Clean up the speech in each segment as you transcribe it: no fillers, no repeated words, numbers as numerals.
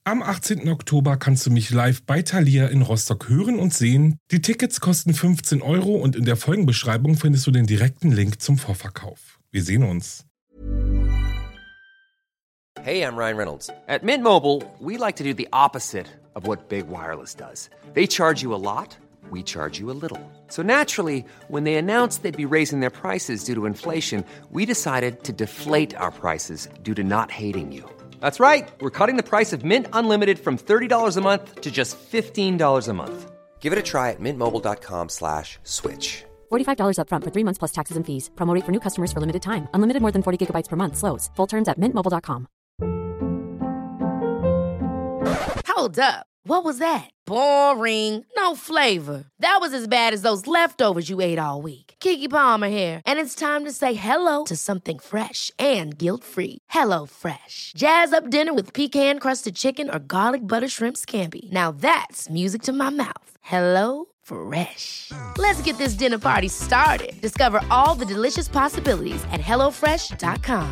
Am 18. Oktober kannst du mich live bei Thalia in Rostock hören und sehen. Die Tickets kosten 15 Euro und in der Folgenbeschreibung findest du den direkten Link zum Vorverkauf. Wir sehen uns. Hey, I'm Ryan Reynolds. At Mint Mobile, we like to do the opposite of what Big Wireless does. They charge you a lot, we charge you a little. So naturally, when they announced they'd be raising their prices due to inflation, we decided to deflate our prices due to not hating you. That's right. We're cutting the price of Mint Unlimited from $30 a month to just $15 a month. Give it a try at mintmobile.com/switch. $45 up front for 3 months plus taxes and fees. Promo rate for new customers for limited time. Unlimited more than 40 gigabytes per month. Slows full terms at mintmobile.com. Hold up. What was that? Boring. No flavor. That was as bad as those leftovers you ate all week. Keke Palmer here. And it's time to say hello to something fresh and guilt-free. Hello Fresh. Jazz up dinner with pecan-crusted chicken or garlic butter shrimp scampi. Now that's music to my mouth. Hello Fresh. Let's get this dinner party started. Discover all the delicious possibilities at hellofresh.com.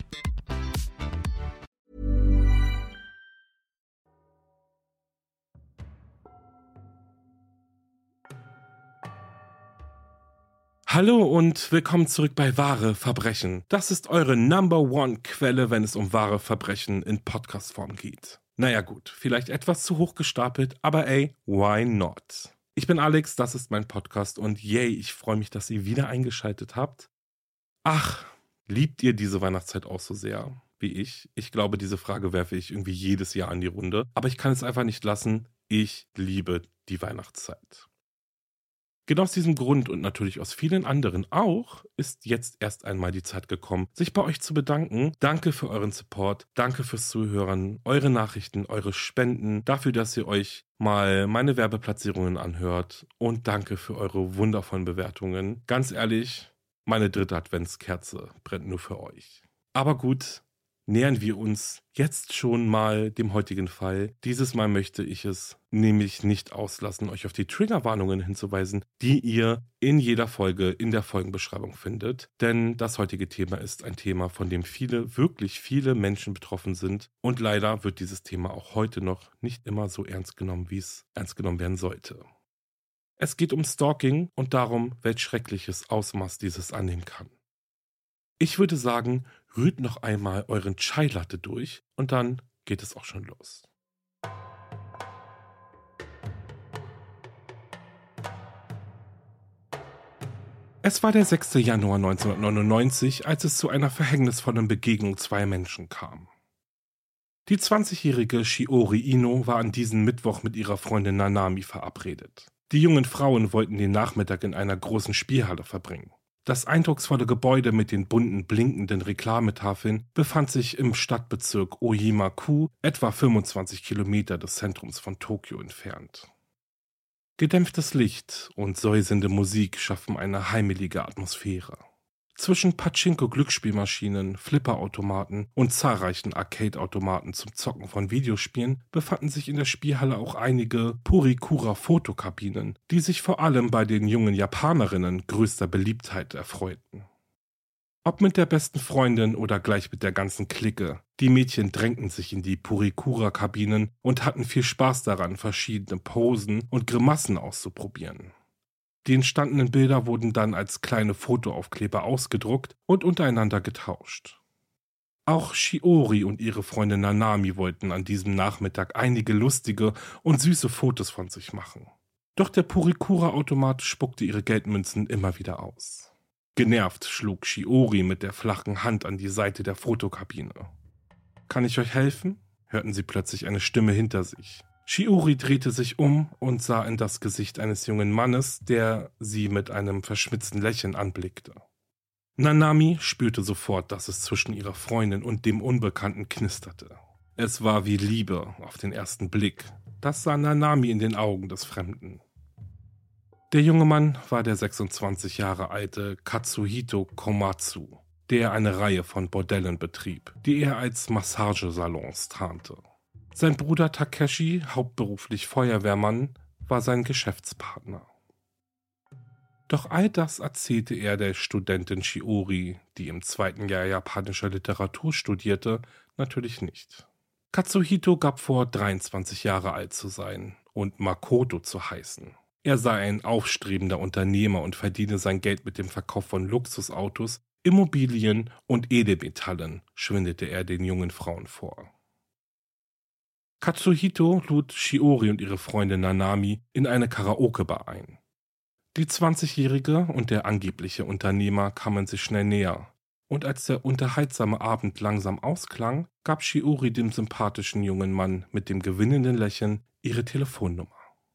Hallo und willkommen zurück bei Wahre Verbrechen. Das ist eure Number-One-Quelle, wenn es um wahre Verbrechen in Podcast-Form geht. Naja gut, vielleicht etwas zu hoch gestapelt, aber ey, why not? Ich bin Alex, das ist mein Podcast und yay, ich freue mich, dass ihr wieder eingeschaltet habt. Ach, liebt ihr diese Weihnachtszeit auch so sehr wie ich? Ich glaube, diese Frage werfe ich irgendwie jedes Jahr an die Runde, aber ich kann es einfach nicht lassen. Ich liebe die Weihnachtszeit. Genau aus diesem Grund und natürlich aus vielen anderen auch, ist jetzt erst einmal die Zeit gekommen, sich bei euch zu bedanken. Danke für euren Support, danke fürs Zuhören, eure Nachrichten, eure Spenden, dafür, dass ihr euch mal meine Werbeplatzierungen anhört und danke für eure wundervollen Bewertungen. Ganz ehrlich, meine 3. Adventskerze brennt nur für euch. Aber gut, nähern wir uns jetzt schon mal dem heutigen Fall. Dieses Mal möchte ich es nämlich nicht auslassen, euch auf die Triggerwarnungen hinzuweisen, die ihr in jeder Folge in der Folgenbeschreibung findet. Denn das heutige Thema ist ein Thema, von dem wirklich viele Menschen betroffen sind. Und leider wird dieses Thema auch heute noch nicht immer so ernst genommen, wie es ernst genommen werden sollte. Es geht um Stalking und darum, welch schreckliches Ausmaß dieses annehmen kann. Ich würde sagen, rührt noch einmal euren Chai Latte durch und dann geht es auch schon los. Es war der 6. Januar 1999, als es zu einer verhängnisvollen Begegnung zweier Menschen kam. Die 20-jährige Shiori Ino war an diesem Mittwoch mit ihrer Freundin Nanami verabredet. Die jungen Frauen wollten den Nachmittag in einer großen Spielhalle verbringen. Das eindrucksvolle Gebäude mit den bunten, blinkenden Reklametafeln befand sich im Stadtbezirk Ojima-ku, etwa 25 Kilometer des Zentrums von Tokio entfernt. Gedämpftes Licht und säuselnde Musik schaffen eine heimelige Atmosphäre. Zwischen Pachinko-Glücksspielmaschinen, Flipperautomaten und zahlreichen Arcade-Automaten zum Zocken von Videospielen befanden sich in der Spielhalle auch einige Purikura-Fotokabinen, die sich vor allem bei den jungen Japanerinnen größter Beliebtheit erfreuten. Ob mit der besten Freundin oder gleich mit der ganzen Clique, die Mädchen drängten sich in die Purikura-Kabinen und hatten viel Spaß daran, verschiedene Posen und Grimassen auszuprobieren. Die entstandenen Bilder wurden dann als kleine Fotoaufkleber ausgedruckt und untereinander getauscht. Auch Shiori und ihre Freundin Nanami wollten an diesem Nachmittag einige lustige und süße Fotos von sich machen. Doch der Purikura-Automat spuckte ihre Geldmünzen immer wieder aus. Genervt schlug Shiori mit der flachen Hand an die Seite der Fotokabine. »Kann ich euch helfen?« hörten sie plötzlich eine Stimme hinter sich. Shiori drehte sich um und sah in das Gesicht eines jungen Mannes, der sie mit einem verschmitzten Lächeln anblickte. Nanami spürte sofort, dass es zwischen ihrer Freundin und dem Unbekannten knisterte. Es war wie Liebe auf den ersten Blick. Das sah Nanami in den Augen des Fremden. Der junge Mann war der 26 Jahre alte Katsuhito Komatsu, der eine Reihe von Bordellen betrieb, die er als Massagesalons tarnte. Sein Bruder Takeshi, hauptberuflich Feuerwehrmann, war sein Geschäftspartner. Doch all das erzählte er der Studentin Shiori, die im 2. Jahr japanischer Literatur studierte, natürlich nicht. Katsuhito gab vor, 23 Jahre alt zu sein und Makoto zu heißen. Er sei ein aufstrebender Unternehmer und verdiene sein Geld mit dem Verkauf von Luxusautos, Immobilien und Edelmetallen, schwindelte er den jungen Frauen vor. Katsuhito lud Shiori und ihre Freundin Nanami in eine Karaoke-Bar ein. Die 20-Jährige und der angebliche Unternehmer kamen sich schnell näher, und als der unterhaltsame Abend langsam ausklang, gab Shiori dem sympathischen jungen Mann mit dem gewinnenden Lächeln ihre Telefonnummer.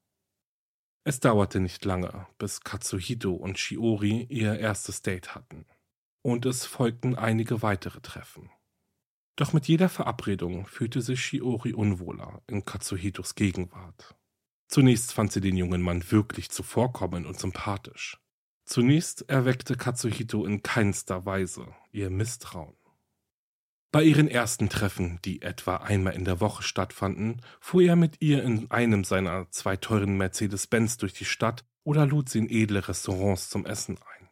Es dauerte nicht lange, bis Katsuhito und Shiori ihr erstes Date hatten, und es folgten einige weitere Treffen. Doch mit jeder Verabredung fühlte sich Shiori unwohler in Katsuhitos Gegenwart. Zunächst fand sie den jungen Mann wirklich zuvorkommend und sympathisch. Zunächst erweckte Katsuhito in keinster Weise ihr Misstrauen. Bei ihren ersten Treffen, die etwa einmal in der Woche stattfanden, fuhr er mit ihr in einem seiner 2 teuren Mercedes-Benz durch die Stadt oder lud sie in edle Restaurants zum Essen ein.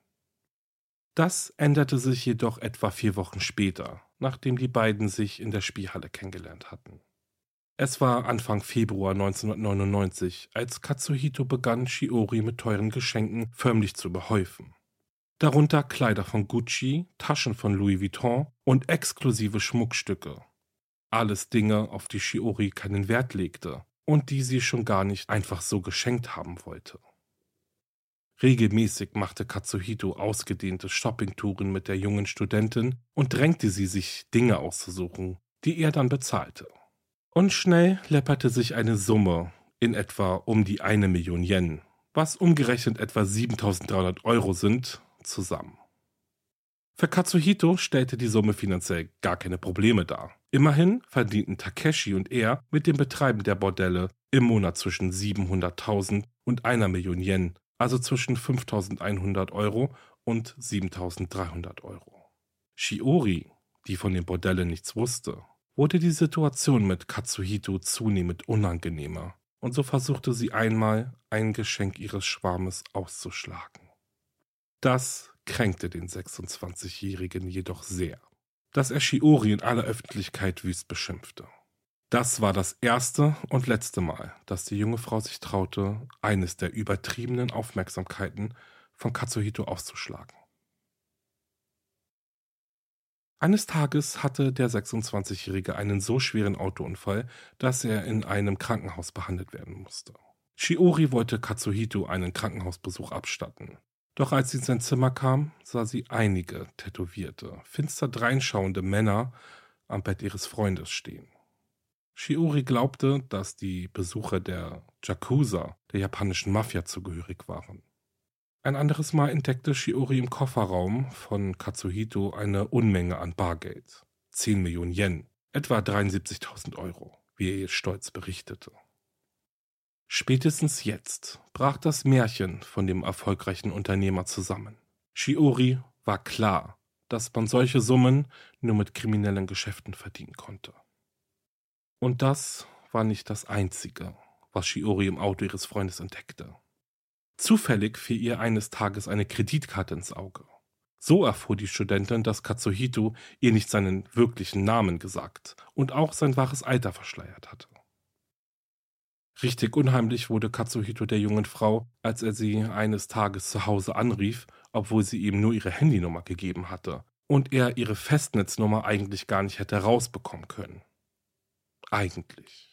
Das änderte sich jedoch etwa 4 Wochen später, nachdem die beiden sich in der Spielhalle kennengelernt hatten. Es war Anfang Februar 1999, als Katsuhito begann, Shiori mit teuren Geschenken förmlich zu überhäufen. Darunter Kleider von Gucci, Taschen von Louis Vuitton und exklusive Schmuckstücke. Alles Dinge, auf die Shiori keinen Wert legte und die sie schon gar nicht einfach so geschenkt haben wollte. Regelmäßig machte Katsuhito ausgedehnte Shoppingtouren mit der jungen Studentin und drängte sie, sich Dinge auszusuchen, die er dann bezahlte. Und schnell läpperte sich eine Summe in etwa um die 1 Million Yen, was umgerechnet etwa 7.300 € sind, zusammen. Für Katsuhito stellte die Summe finanziell gar keine Probleme dar. Immerhin verdienten Takeshi und er mit dem Betreiben der Bordelle im Monat zwischen 700.000 und 1 Million Yen, also zwischen 5.100 € und 7.300 €. Shiori, die von den Bordellen nichts wusste, wurde die Situation mit Katsuhito zunehmend unangenehmer, und so versuchte sie einmal, ein Geschenk ihres Schwarmes auszuschlagen. Das kränkte den 26-Jährigen jedoch sehr, dass er Shiori in aller Öffentlichkeit wüst beschimpfte. Das war das erste und letzte Mal, dass die junge Frau sich traute, eines der übertriebenen Aufmerksamkeiten von Katsuhito auszuschlagen. Eines Tages hatte der 26-Jährige einen so schweren Autounfall, dass er in einem Krankenhaus behandelt werden musste. Shiori wollte Katsuhito einen Krankenhausbesuch abstatten. Doch als sie in sein Zimmer kam, sah sie einige tätowierte, finster dreinschauende Männer am Bett ihres Freundes stehen. Shiori glaubte, dass die Besucher der Yakuza, der japanischen Mafia, zugehörig waren. Ein anderes Mal entdeckte Shiori im Kofferraum von Katsuhito eine Unmenge an Bargeld. 10 Millionen Yen, etwa 73.000 €, wie er ihr stolz berichtete. Spätestens jetzt brach das Märchen von dem erfolgreichen Unternehmer zusammen. Shiori war klar, dass man solche Summen nur mit kriminellen Geschäften verdienen konnte. Und das war nicht das Einzige, was Shiori im Auto ihres Freundes entdeckte. Zufällig fiel ihr eines Tages eine Kreditkarte ins Auge. So erfuhr die Studentin, dass Katsuhito ihr nicht seinen wirklichen Namen gesagt und auch sein wahres Alter verschleiert hatte. Richtig unheimlich wurde Katsuhito der jungen Frau, als er sie eines Tages zu Hause anrief, obwohl sie ihm nur ihre Handynummer gegeben hatte und er ihre Festnetznummer eigentlich gar nicht hätte rausbekommen können. Eigentlich.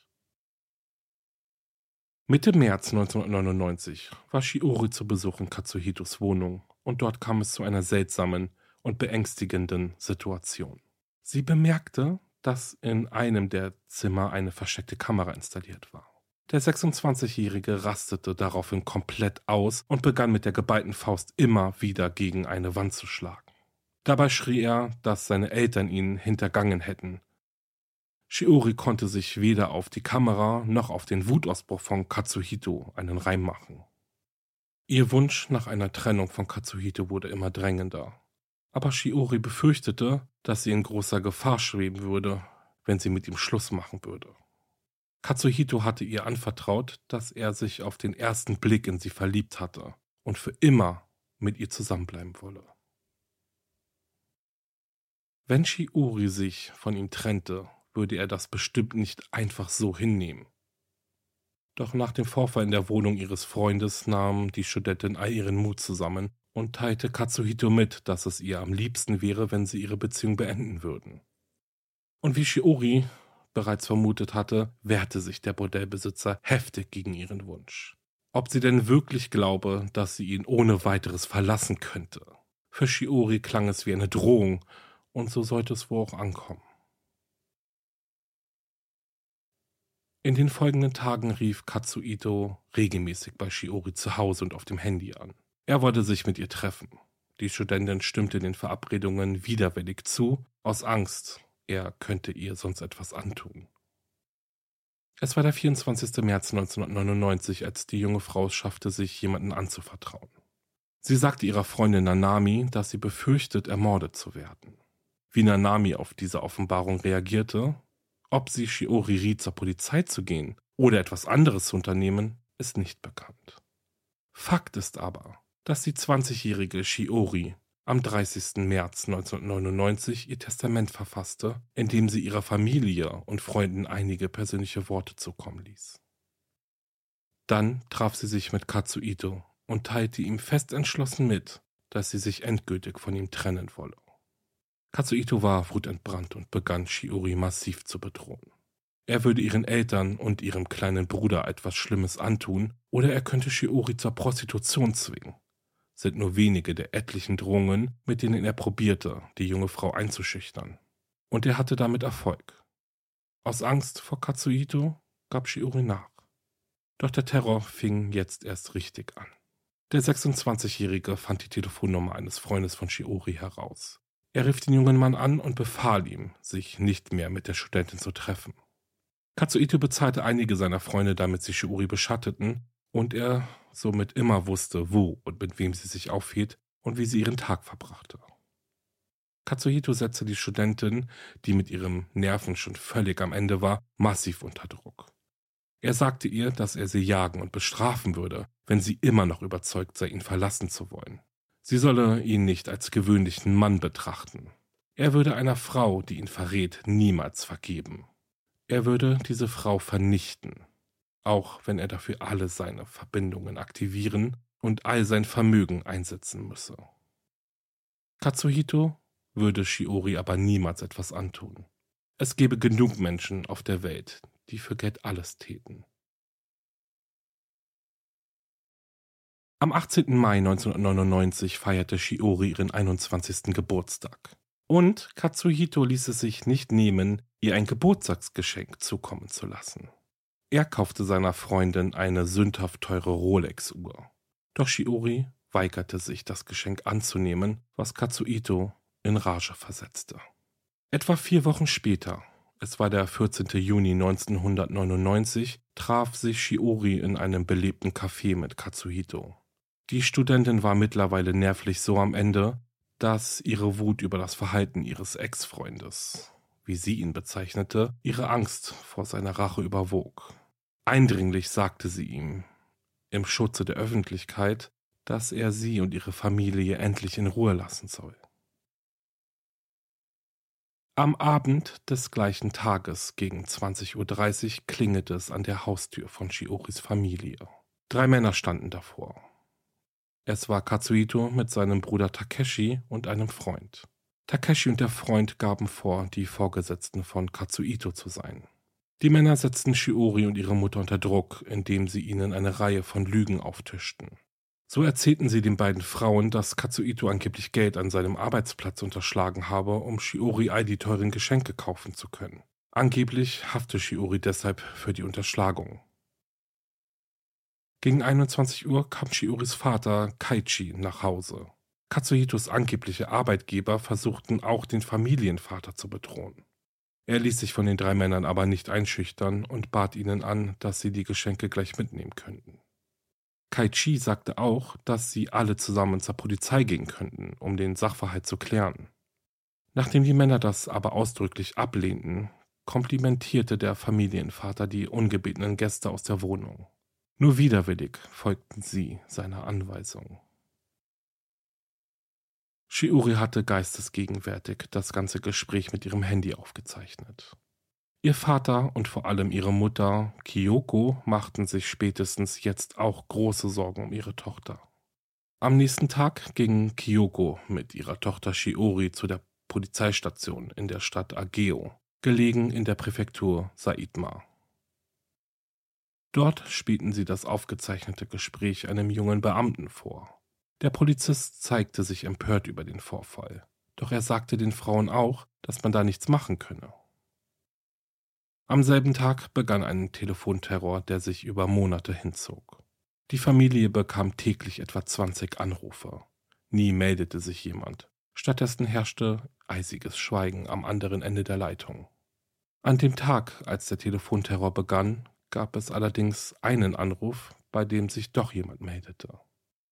Mitte März 1999 war Shiori zu Besuch in Katsuhitos Wohnung und dort kam es zu einer seltsamen und beängstigenden Situation. Sie bemerkte, dass in einem der Zimmer eine versteckte Kamera installiert war. Der 26-Jährige rastete daraufhin komplett aus und begann mit der geballten Faust immer wieder gegen eine Wand zu schlagen. Dabei schrie er, dass seine Eltern ihn hintergangen hätten. Shiori konnte sich weder auf die Kamera noch auf den Wutausbruch von Katsuhito einen Reim machen. Ihr Wunsch nach einer Trennung von Katsuhito wurde immer drängender. Aber Shiori befürchtete, dass sie in großer Gefahr schweben würde, wenn sie mit ihm Schluss machen würde. Katsuhito hatte ihr anvertraut, dass er sich auf den ersten Blick in sie verliebt hatte und für immer mit ihr zusammenbleiben wolle. Wenn Shiori sich von ihm trennte, würde er das bestimmt nicht einfach so hinnehmen. Doch nach dem Vorfall in der Wohnung ihres Freundes nahm die Studentin all ihren Mut zusammen und teilte Katsuhito mit, dass es ihr am liebsten wäre, wenn sie ihre Beziehung beenden würden. Und wie Shiori bereits vermutet hatte, wehrte sich der Bordellbesitzer heftig gegen ihren Wunsch. Ob sie denn wirklich glaube, dass sie ihn ohne weiteres verlassen könnte. Für Shiori klang es wie eine Drohung, und so sollte es wohl auch ankommen. In den folgenden Tagen rief Katsuhito regelmäßig bei Shiori zu Hause und auf dem Handy an. Er wollte sich mit ihr treffen. Die Studentin stimmte den Verabredungen widerwillig zu, aus Angst, er könnte ihr sonst etwas antun. Es war der 24. März 1999, als die junge Frau es schaffte, sich jemanden anzuvertrauen. Sie sagte ihrer Freundin Nanami, dass sie befürchtet, ermordet zu werden. Wie Nanami auf diese Offenbarung reagierte, ob sie Shiori riet, zur Polizei zu gehen oder etwas anderes zu unternehmen, ist nicht bekannt. Fakt ist aber, dass die 20-jährige Shiori am 30. März 1999 ihr Testament verfasste, in dem sie ihrer Familie und Freunden einige persönliche Worte zukommen ließ. Dann traf sie sich mit Katsuhito und teilte ihm fest entschlossen mit, dass sie sich endgültig von ihm trennen wolle. Katsuhito war wutentbrannt und begann Shiori massiv zu bedrohen. Er würde ihren Eltern und ihrem kleinen Bruder etwas Schlimmes antun oder er könnte Shiori zur Prostitution zwingen. Sind nur wenige der etlichen Drohungen, mit denen er probierte, die junge Frau einzuschüchtern. Und er hatte damit Erfolg. Aus Angst vor Katsuhito gab Shiori nach. Doch der Terror fing jetzt erst richtig an. Der 26-Jährige fand die Telefonnummer eines Freundes von Shiori heraus. Er rief den jungen Mann an und befahl ihm, sich nicht mehr mit der Studentin zu treffen. Katsuhito bezahlte einige seiner Freunde, damit sie Shiori beschatteten und er somit immer wusste, wo und mit wem sie sich aufhielt und wie sie ihren Tag verbrachte. Katsuhito setzte die Studentin, die mit ihren Nerven schon völlig am Ende war, massiv unter Druck. Er sagte ihr, dass er sie jagen und bestrafen würde, wenn sie immer noch überzeugt sei, ihn verlassen zu wollen. Sie solle ihn nicht als gewöhnlichen Mann betrachten. Er würde einer Frau, die ihn verrät, niemals vergeben. Er würde diese Frau vernichten, auch wenn er dafür alle seine Verbindungen aktivieren und all sein Vermögen einsetzen müsse. Katsuhito würde Shiori aber niemals etwas antun. Es gäbe genug Menschen auf der Welt, die für Geld alles täten. Am 18. Mai 1999 feierte Shiori ihren 21. Geburtstag. Und Katsuhito ließ es sich nicht nehmen, ihr ein Geburtstagsgeschenk zukommen zu lassen. Er kaufte seiner Freundin eine sündhaft teure Rolex-Uhr. Doch Shiori weigerte sich, das Geschenk anzunehmen, was Katsuhito in Rage versetzte. Etwa 4 Wochen später, es war der 14. Juni 1999, traf sich Shiori in einem belebten Café mit Katsuhito. Die Studentin war mittlerweile nervlich so am Ende, dass ihre Wut über das Verhalten ihres Ex-Freundes, wie sie ihn bezeichnete, ihre Angst vor seiner Rache überwog. Eindringlich sagte sie ihm, im Schutze der Öffentlichkeit, dass er sie und ihre Familie endlich in Ruhe lassen soll. Am Abend des gleichen Tages gegen 20:30 Uhr klingelte es an der Haustür von Shioris Familie. 3 Männer standen davor. Es war Katsuhito mit seinem Bruder Takeshi und einem Freund. Takeshi und der Freund gaben vor, die Vorgesetzten von Katsuhito zu sein. Die Männer setzten Shiori und ihre Mutter unter Druck, indem sie ihnen eine Reihe von Lügen auftischten. So erzählten sie den beiden Frauen, dass Katsuhito angeblich Geld an seinem Arbeitsplatz unterschlagen habe, um Shiori all die teuren Geschenke kaufen zu können. Angeblich hafte Shiori deshalb für die Unterschlagung. Gegen 21 Uhr kam Shioris Vater Kaichi nach Hause. Katsuhitos angebliche Arbeitgeber versuchten auch den Familienvater zu bedrohen. Er ließ sich von den 3 Männern aber nicht einschüchtern und bat ihnen an, dass sie die Geschenke gleich mitnehmen könnten. Kaichi sagte auch, dass sie alle zusammen zur Polizei gehen könnten, um den Sachverhalt zu klären. Nachdem die Männer das aber ausdrücklich ablehnten, komplimentierte der Familienvater die ungebetenen Gäste aus der Wohnung. Nur widerwillig folgten sie seiner Anweisung. Shiori hatte geistesgegenwärtig das ganze Gespräch mit ihrem Handy aufgezeichnet. Ihr Vater und vor allem ihre Mutter, Kyoko, machten sich spätestens jetzt auch große Sorgen um ihre Tochter. Am nächsten Tag ging Kyoko mit ihrer Tochter Shiori zu der Polizeistation in der Stadt Ageo, gelegen in der Präfektur Saitama. Dort spielten sie das aufgezeichnete Gespräch einem jungen Beamten vor. Der Polizist zeigte sich empört über den Vorfall, doch er sagte den Frauen auch, dass man da nichts machen könne. Am selben Tag begann ein Telefonterror, der sich über Monate hinzog. Die Familie bekam täglich etwa 20 Anrufe. Nie meldete sich jemand. Stattdessen herrschte eisiges Schweigen am anderen Ende der Leitung. An dem Tag, als der Telefonterror begann, gab es allerdings einen Anruf, bei dem sich doch jemand meldete.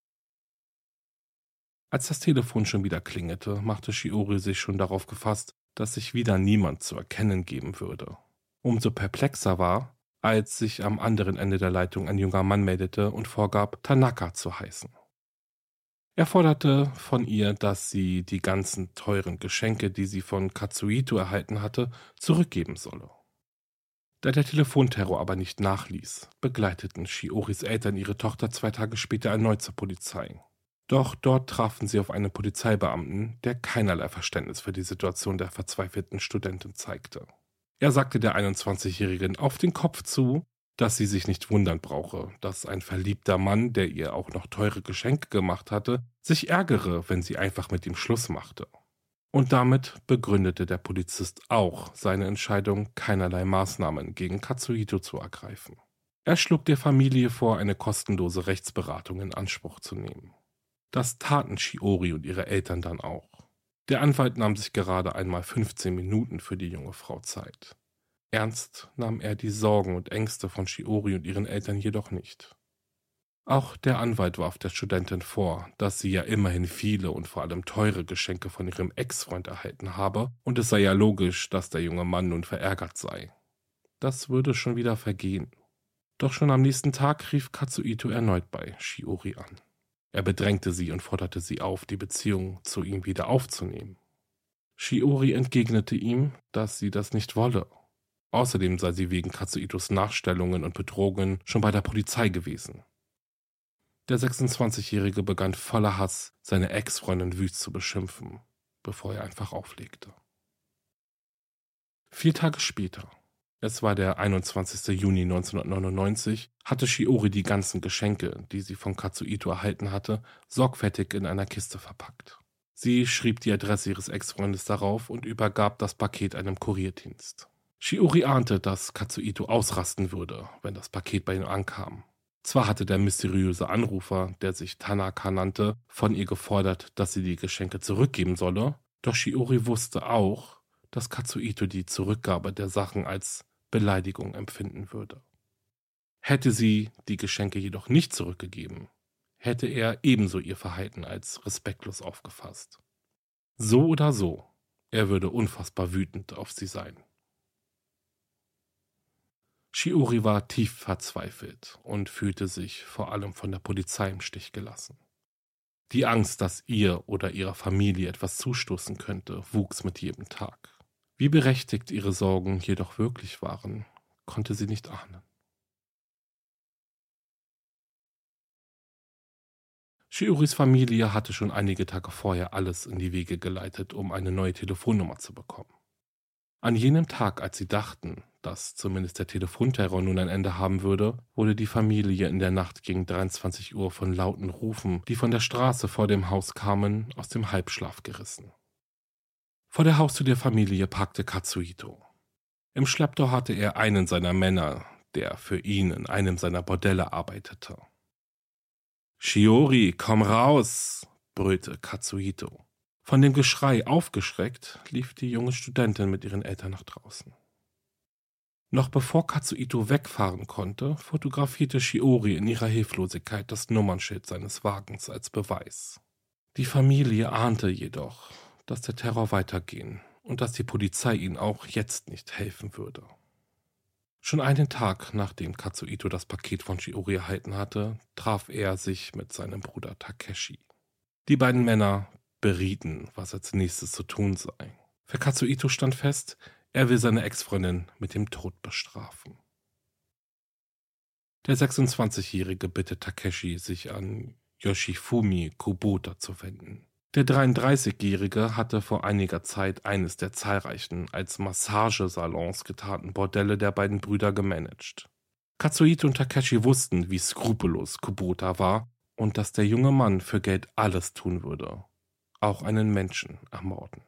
Als das Telefon schon wieder klingelte, machte Shiori sich schon darauf gefasst, dass sich wieder niemand zu erkennen geben würde. Umso perplexer war, als sich am anderen Ende der Leitung ein junger Mann meldete und vorgab, Tanaka zu heißen. Er forderte von ihr, dass sie die ganzen teuren Geschenke, die sie von Katsuhito erhalten hatte, zurückgeben solle. Da der Telefonterror aber nicht nachließ, begleiteten Shioris Eltern ihre Tochter 2 Tage später erneut zur Polizei. Doch dort trafen sie auf einen Polizeibeamten, der keinerlei Verständnis für die Situation der verzweifelten Studentin zeigte. Er sagte der 21-Jährigen auf den Kopf zu, dass sie sich nicht wundern brauche, dass ein verliebter Mann, der ihr auch noch teure Geschenke gemacht hatte, sich ärgere, wenn sie einfach mit ihm Schluss machte. Und damit begründete der Polizist auch seine Entscheidung, keinerlei Maßnahmen gegen Katsuhito zu ergreifen. Er schlug der Familie vor, eine kostenlose Rechtsberatung in Anspruch zu nehmen. Das taten Shiori und ihre Eltern dann auch. Der Anwalt nahm sich gerade einmal 15 Minuten für die junge Frau Zeit. Ernst nahm er die Sorgen und Ängste von Shiori und ihren Eltern jedoch nicht. Auch der Anwalt warf der Studentin vor, dass sie ja immerhin viele und vor allem teure Geschenke von ihrem Ex-Freund erhalten habe und es sei ja logisch, dass der junge Mann nun verärgert sei. Das würde schon wieder vergehen. Doch schon am nächsten Tag rief Katsuhito erneut bei Shiori an. Er bedrängte sie und forderte sie auf, die Beziehung zu ihm wieder aufzunehmen. Shiori entgegnete ihm, dass sie das nicht wolle. Außerdem sei sie wegen Katsuhitos Nachstellungen und Bedrohungen schon bei der Polizei gewesen. Der 26-Jährige begann voller Hass, seine Ex-Freundin wüst zu beschimpfen, bevor er einfach auflegte. 4 Tage später, es war der 21. Juni 1999, hatte Shiori die ganzen Geschenke, die sie von Katsuhito erhalten hatte, sorgfältig in einer Kiste verpackt. Sie schrieb die Adresse ihres Ex-Freundes darauf und übergab das Paket einem Kurierdienst. Shiori ahnte, dass Katsuhito ausrasten würde, wenn das Paket bei ihm ankam. Zwar hatte der mysteriöse Anrufer, der sich Tanaka nannte, von ihr gefordert, dass sie die Geschenke zurückgeben solle, doch Shiori wusste auch, dass Katsuhito die Zurückgabe der Sachen als Beleidigung empfinden würde. Hätte sie die Geschenke jedoch nicht zurückgegeben, hätte er ebenso ihr Verhalten als respektlos aufgefasst. So oder so, er würde unfassbar wütend auf sie sein. Shiori war tief verzweifelt und fühlte sich vor allem von der Polizei im Stich gelassen. Die Angst, dass ihr oder ihrer Familie etwas zustoßen könnte, wuchs mit jedem Tag. Wie berechtigt ihre Sorgen jedoch wirklich waren, konnte sie nicht ahnen. Shioris Familie hatte schon einige Tage vorher alles in die Wege geleitet, um eine neue Telefonnummer zu bekommen. An jenem Tag, als sie dachten, dass zumindest der Telefonterror nun ein Ende haben würde, wurde die Familie in der Nacht gegen 23 Uhr von lauten Rufen, die von der Straße vor dem Haus kamen, aus dem Halbschlaf gerissen. Vor der Haustür der Familie parkte Katsuhito. Im Schlepptau hatte er einen seiner Männer, der für ihn in einem seiner Bordelle arbeitete. »Shiori, komm raus«, brüllte Katsuhito. Von dem Geschrei aufgeschreckt, lief die junge Studentin mit ihren Eltern nach draußen. Noch bevor Katsuhito wegfahren konnte, fotografierte Shiori in ihrer Hilflosigkeit das Nummernschild seines Wagens als Beweis. Die Familie ahnte jedoch, dass der Terror weitergehen und dass die Polizei ihnen auch jetzt nicht helfen würde. Schon einen Tag, nachdem Katsuhito das Paket von Shiori erhalten hatte, traf er sich mit seinem Bruder Takeshi. Die beiden Männer berieten, was als nächstes zu tun sei. Für Katsuhito stand fest, Er will seine Ex-Freundin mit dem Tod bestrafen. Der 26-Jährige bittet Takeshi, sich an Yoshifumi Kubota zu wenden. Der 33-Jährige hatte vor einiger Zeit eines der zahlreichen als Massagesalons getarnten Bordelle der beiden Brüder gemanagt. Katsuhito und Takeshi wussten, wie skrupellos Kubota war und dass der junge Mann für Geld alles tun würde, auch einen Menschen ermorden.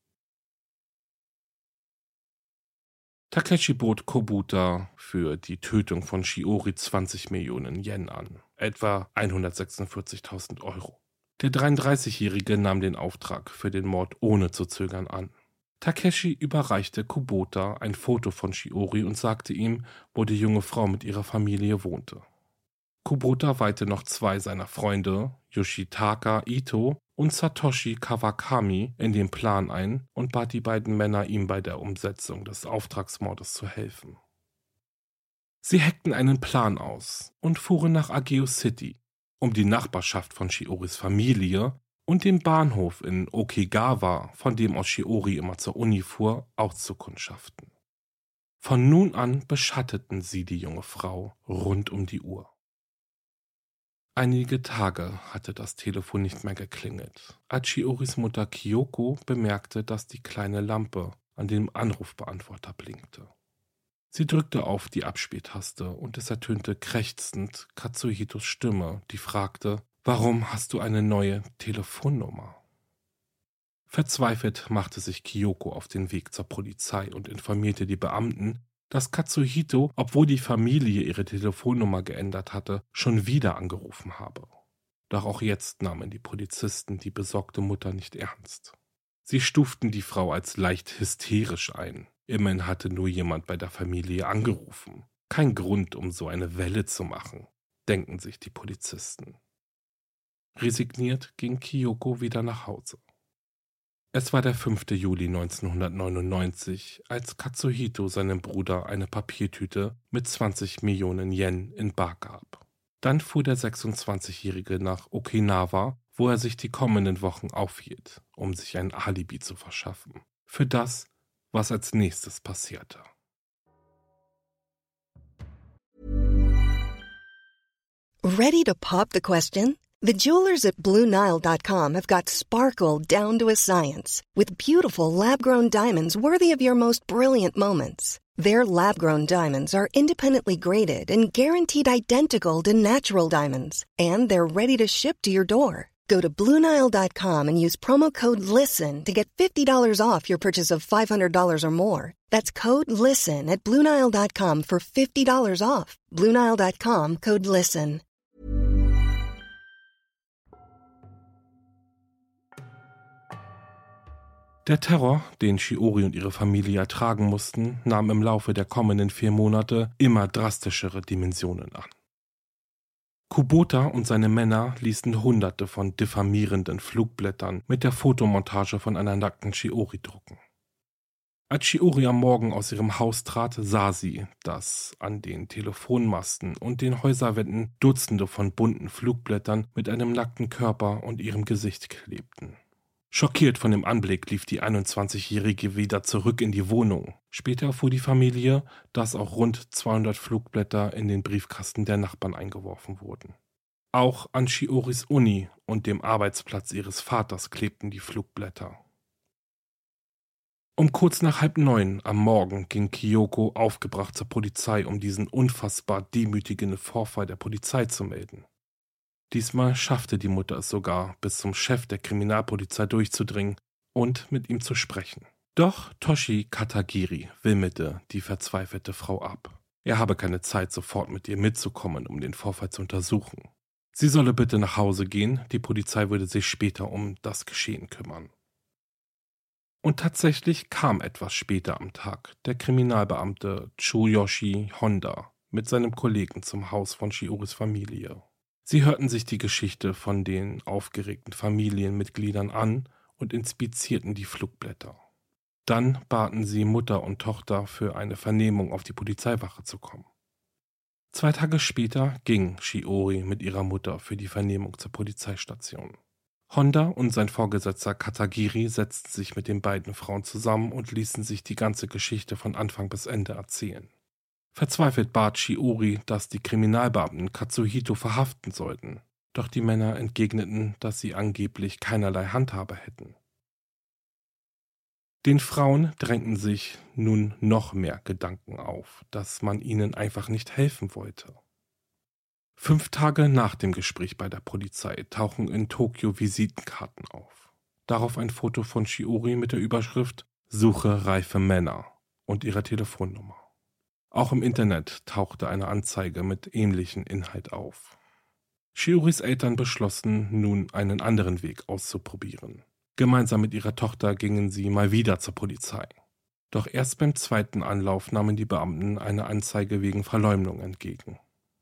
Takeshi bot Kubota für die Tötung von Shiori 20 Millionen Yen an, etwa 146.000 Euro. Der 33-Jährige nahm den Auftrag für den Mord ohne zu zögern an. Takeshi überreichte Kubota ein Foto von Shiori und sagte ihm, wo die junge Frau mit ihrer Familie wohnte. Kubota weihte noch 2 seiner Freunde, Yoshitaka Ito und Satoshi Kawakami, in den Plan ein und bat die beiden Männer, ihm bei der Umsetzung des Auftragsmordes zu helfen. Sie heckten einen Plan aus und fuhren nach Ageo City, um die Nachbarschaft von Shioris Familie und den Bahnhof in Okigawa, von dem aus Shiori immer zur Uni fuhr, auszukundschaften. Von nun an beschatteten sie die junge Frau rund um die Uhr. Einige Tage hatte das Telefon nicht mehr geklingelt, als Shioris Mutter Kyoko bemerkte, dass die kleine Lampe an dem Anrufbeantworter blinkte. Sie drückte auf die Abspieltaste und es ertönte krächzend Katsuhitos Stimme, die fragte, »Warum hast du eine neue Telefonnummer?« Verzweifelt machte sich Kyoko auf den Weg zur Polizei und informierte die Beamten, dass Katsuhito, obwohl die Familie ihre Telefonnummer geändert hatte, schon wieder angerufen habe. Doch auch jetzt nahmen die Polizisten die besorgte Mutter nicht ernst. Sie stuften die Frau als leicht hysterisch ein. Immerhin hatte nur jemand bei der Familie angerufen. Kein Grund, um so eine Welle zu machen, denken sich die Polizisten. Resigniert ging Kyoko wieder nach Hause. Es war der 5. Juli 1999, als Katsuhito seinem Bruder eine Papiertüte mit 20 Millionen Yen in bar gab. Dann fuhr der 26-Jährige nach Okinawa, wo er sich die kommenden Wochen aufhielt, um sich ein Alibi zu verschaffen. Für das, was als nächstes passierte. Ready to pop the question? The jewelers at BlueNile.com have got sparkle down to a science with beautiful lab-grown diamonds worthy of your most brilliant moments. Their lab-grown diamonds are independently graded and guaranteed identical to natural diamonds, and they're ready to ship to your door. Go to BlueNile.com and use promo code LISTEN to get $50 off your purchase of $500 or more. That's code LISTEN at BlueNile.com for $50 off. BlueNile.com, code LISTEN. Der Terror, den Shiori und ihre Familie ertragen mussten, nahm im Laufe der kommenden 4 Monate immer drastischere Dimensionen an. Kubota und seine Männer ließen Hunderte von diffamierenden Flugblättern mit der Fotomontage von einer nackten Shiori drucken. Als Shiori am Morgen aus ihrem Haus trat, sah sie, dass an den Telefonmasten und den Häuserwänden Dutzende von bunten Flugblättern mit einem nackten Körper und ihrem Gesicht klebten. Schockiert von dem Anblick lief die 21-Jährige wieder zurück in die Wohnung. Später erfuhr die Familie, dass auch rund 200 Flugblätter in den Briefkasten der Nachbarn eingeworfen wurden. Auch an Shioris Uni und dem Arbeitsplatz ihres Vaters klebten die Flugblätter. Um kurz nach 8:30 am Morgen ging Kyoko aufgebracht zur Polizei, um diesen unfassbar demütigenden Vorfall der Polizei zu melden. Diesmal schaffte die Mutter es sogar, bis zum Chef der Kriminalpolizei durchzudringen und mit ihm zu sprechen. Doch Toshi Katagiri wimmelte die verzweifelte Frau ab. Er habe keine Zeit, sofort mit ihr mitzukommen, um den Vorfall zu untersuchen. Sie solle bitte nach Hause gehen, die Polizei würde sich später um das Geschehen kümmern. Und tatsächlich kam etwas später am Tag der Kriminalbeamte Tsuyoshi Honda mit seinem Kollegen zum Haus von Shioris Familie. Sie hörten sich die Geschichte von den aufgeregten Familienmitgliedern an und inspizierten die Flugblätter. Dann baten sie Mutter und Tochter, für eine Vernehmung auf die Polizeiwache zu kommen. 2 Tage später ging Shiori mit ihrer Mutter für die Vernehmung zur Polizeistation. Honda und sein Vorgesetzter Katagiri setzten sich mit den beiden Frauen zusammen und ließen sich die ganze Geschichte von Anfang bis Ende erzählen. Verzweifelt bat Shiori, dass die Kriminalbeamten Katsuhito verhaften sollten, doch die Männer entgegneten, dass sie angeblich keinerlei Handhabe hätten. Den Frauen drängten sich nun noch mehr Gedanken auf, dass man ihnen einfach nicht helfen wollte. 5 Tage nach dem Gespräch bei der Polizei tauchen in Tokio Visitenkarten auf. Darauf ein Foto von Shiori mit der Überschrift »Suche reife Männer« und ihrer Telefonnummer. Auch im Internet tauchte eine Anzeige mit ähnlichem Inhalt auf. Shioris Eltern beschlossen, nun einen anderen Weg auszuprobieren. Gemeinsam mit ihrer Tochter gingen sie mal wieder zur Polizei. Doch erst beim 2. Anlauf nahmen die Beamten eine Anzeige wegen Verleumdung entgegen.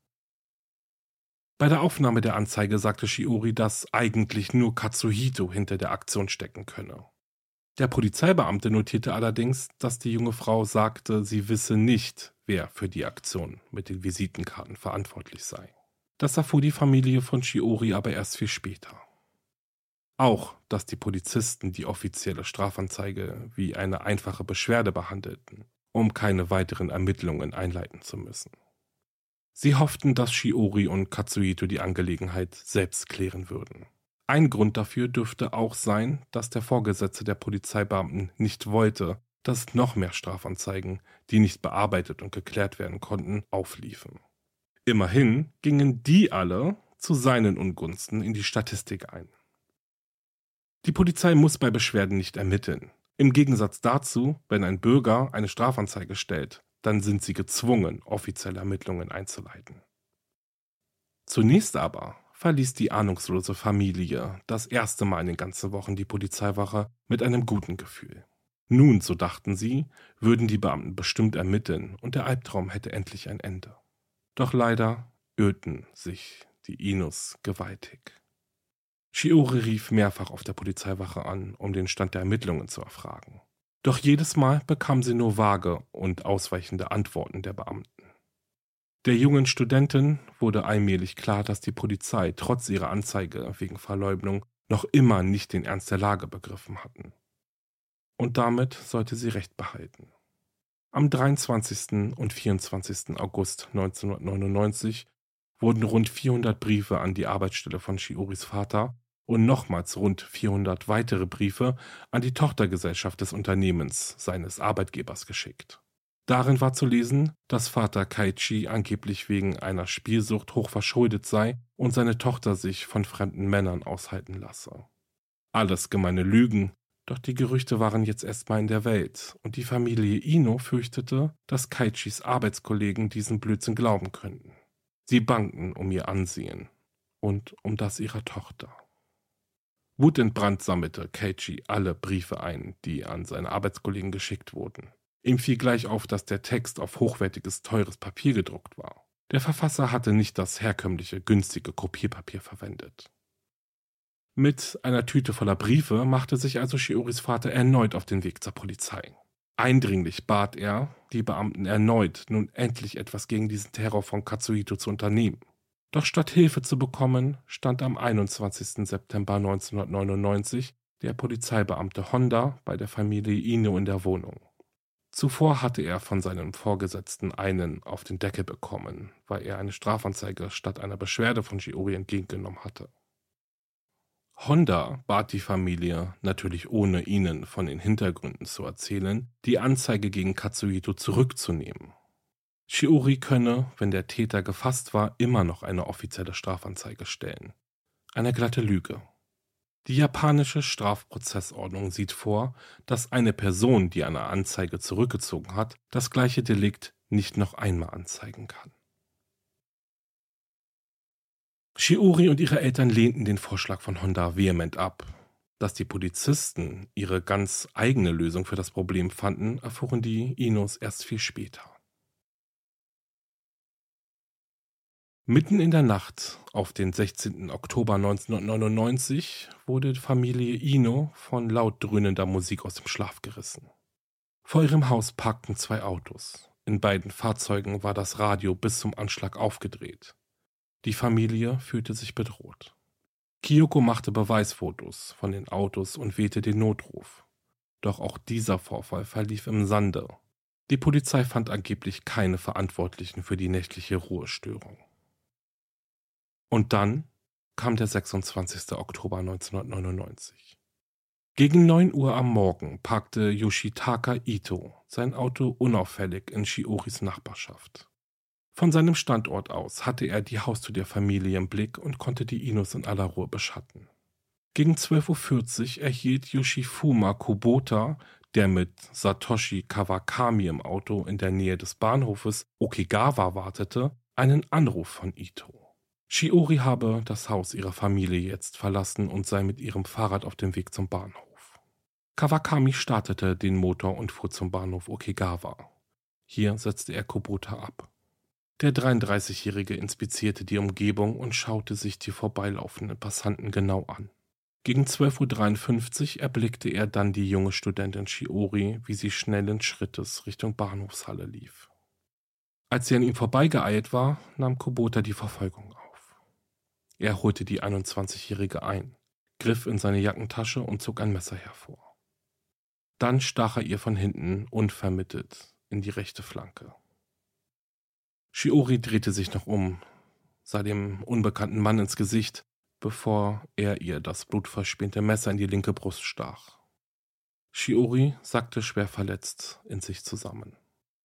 Bei der Aufnahme der Anzeige sagte Shiori, dass eigentlich nur Katsuhito hinter der Aktion stecken könne. Der Polizeibeamte notierte allerdings, dass die junge Frau sagte, sie wisse nicht, wer für die Aktion mit den Visitenkarten verantwortlich sei. Das erfuhr die Familie von Shiori aber erst viel später. Auch, dass die Polizisten die offizielle Strafanzeige wie eine einfache Beschwerde behandelten, um keine weiteren Ermittlungen einleiten zu müssen. Sie hofften, dass Shiori und Katsuhito die Angelegenheit selbst klären würden. Ein Grund dafür dürfte auch sein, dass der Vorgesetzte der Polizeibeamten nicht wollte, dass noch mehr Strafanzeigen, die nicht bearbeitet und geklärt werden konnten, aufliefen. Immerhin gingen die alle zu seinen Ungunsten in die Statistik ein. Die Polizei muss bei Beschwerden nicht ermitteln. Im Gegensatz dazu, wenn ein Bürger eine Strafanzeige stellt, dann sind sie gezwungen, offizielle Ermittlungen einzuleiten. Zunächst aber verließ die ahnungslose Familie das erste Mal in den ganzen Wochen die Polizeiwache mit einem guten Gefühl. Nun, so dachten sie, würden die Beamten bestimmt ermitteln und der Albtraum hätte endlich ein Ende. Doch leider irrten sich die Inos gewaltig. Shiori rief mehrfach auf der Polizeiwache an, um den Stand der Ermittlungen zu erfragen. Doch jedes Mal bekam sie nur vage und ausweichende Antworten der Beamten. Der jungen Studentin wurde allmählich klar, dass die Polizei trotz ihrer Anzeige wegen Verleumdung noch immer nicht den Ernst der Lage begriffen hatten. Und damit sollte sie Recht behalten. Am 23. und 24. August 1999 wurden rund 400 Briefe an die Arbeitsstelle von Shioris Vater und nochmals rund 400 weitere Briefe an die Tochtergesellschaft des Unternehmens seines Arbeitgebers geschickt. Darin war zu lesen, dass Vater Keiichi angeblich wegen einer Spielsucht hoch verschuldet sei und seine Tochter sich von fremden Männern aushalten lasse. Alles gemeine Lügen, doch die Gerüchte waren jetzt erstmal in der Welt und die Familie Ino fürchtete, dass Keiichis Arbeitskollegen diesen Blödsinn glauben könnten. Sie bangten um ihr Ansehen und um das ihrer Tochter. Wutentbrannt sammelte Keiichi alle Briefe ein, die an seine Arbeitskollegen geschickt wurden. Ihm fiel gleich auf, dass der Text auf hochwertiges, teures Papier gedruckt war. Der Verfasser hatte nicht das herkömmliche, günstige Kopierpapier verwendet. Mit einer Tüte voller Briefe machte sich also Shioris Vater erneut auf den Weg zur Polizei. Eindringlich bat er, die Beamten erneut, nun endlich etwas gegen diesen Terror von Katsuhito zu unternehmen. Doch statt Hilfe zu bekommen, stand am 21. September 1999 der Polizeibeamte Honda bei der Familie Ino in der Wohnung. Zuvor hatte er von seinem Vorgesetzten einen auf den Deckel bekommen, weil er eine Strafanzeige statt einer Beschwerde von Shiori entgegengenommen hatte. Honda bat die Familie, natürlich ohne ihnen von den Hintergründen zu erzählen, die Anzeige gegen Katsuhito zurückzunehmen. Shiori könne, wenn der Täter gefasst war, immer noch eine offizielle Strafanzeige stellen. Eine glatte Lüge. Die japanische Strafprozessordnung sieht vor, dass eine Person, die eine Anzeige zurückgezogen hat, das gleiche Delikt nicht noch einmal anzeigen kann. Shiori und ihre Eltern lehnten den Vorschlag von Honda vehement ab. Dass die Polizisten ihre ganz eigene Lösung für das Problem fanden, erfuhren die Inos erst viel später. Mitten in der Nacht auf den 16. Oktober 1999 wurde die Familie Ino von laut dröhnender Musik aus dem Schlaf gerissen. Vor ihrem Haus parkten 2 Autos. In beiden Fahrzeugen war das Radio bis zum Anschlag aufgedreht. Die Familie fühlte sich bedroht. Kyoko machte Beweisfotos von den Autos und wählte den Notruf. Doch auch dieser Vorfall verlief im Sande. Die Polizei fand angeblich keine Verantwortlichen für die nächtliche Ruhestörung. Und dann kam der 26. Oktober 1999. Gegen 9 Uhr am Morgen parkte Yoshitaka Ito sein Auto unauffällig in Shihoris Nachbarschaft. Von seinem Standort aus hatte er die Haustür der Familie im Blick und konnte die Inos in aller Ruhe beschatten. Gegen 12:40 Uhr erhielt Yoshifuma Kubota, der mit Satoshi Kawakami im Auto in der Nähe des Bahnhofes Okigawa wartete, einen Anruf von Ito. Shiori habe das Haus ihrer Familie jetzt verlassen und sei mit ihrem Fahrrad auf dem Weg zum Bahnhof. Kawakami startete den Motor und fuhr zum Bahnhof Okigawa. Hier setzte er Kubota ab. Der 33-Jährige inspizierte die Umgebung und schaute sich die vorbeilaufenden Passanten genau an. Gegen 12:53 Uhr erblickte er dann die junge Studentin Shiori, wie sie schnellen Schrittes Richtung Bahnhofshalle lief. Als sie an ihm vorbeigeeilt war, nahm Kubota die Verfolgung auf. Er holte die 21-Jährige ein, griff in seine Jackentasche und zog ein Messer hervor. Dann stach er ihr von hinten unvermittelt in die rechte Flanke. Shiori drehte sich noch um, sah dem unbekannten Mann ins Gesicht, bevor er ihr das blutverspähte Messer in die linke Brust stach. Shiori sackte schwer verletzt in sich zusammen.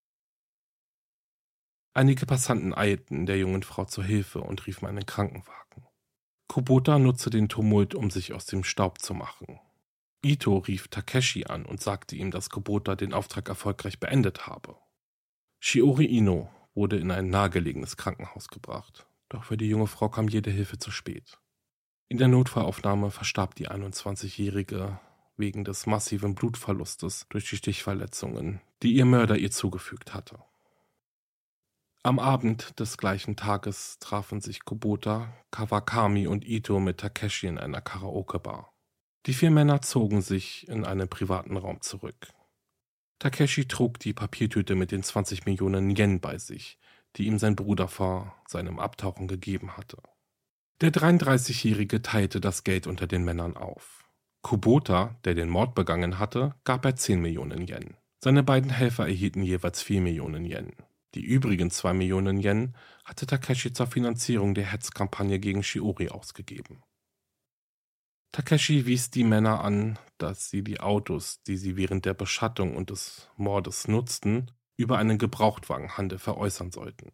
Einige Passanten eilten der jungen Frau zur Hilfe und riefen einen Krankenwagen. Kubota nutzte den Tumult, um sich aus dem Staub zu machen. Ito rief Takeshi an und sagte ihm, dass Kubota den Auftrag erfolgreich beendet habe. Shiori Ino wurde in ein nahegelegenes Krankenhaus gebracht, doch für die junge Frau kam jede Hilfe zu spät. In der Notfallaufnahme verstarb die 21-Jährige wegen des massiven Blutverlustes durch die Stichverletzungen, die ihr Mörder ihr zugefügt hatte. Am Abend des gleichen Tages trafen sich Kubota, Kawakami und Ito mit Takeshi in einer Karaoke-Bar. Die 4 Männer zogen sich in einen privaten Raum zurück. Takeshi trug die Papiertüte mit den 20 Millionen Yen bei sich, die ihm sein Bruder vor seinem Abtauchen gegeben hatte. Der 33-Jährige teilte das Geld unter den Männern auf. Kubota, der den Mord begangen hatte, gab er 10 Millionen Yen. Seine beiden Helfer erhielten jeweils 4 Millionen Yen. Die übrigen 2 Millionen Yen hatte Takeshi zur Finanzierung der Hetzkampagne gegen Shiori ausgegeben. Takeshi wies die Männer an, dass sie die Autos, die sie während der Beschattung und des Mordes nutzten, über einen Gebrauchtwagenhandel veräußern sollten.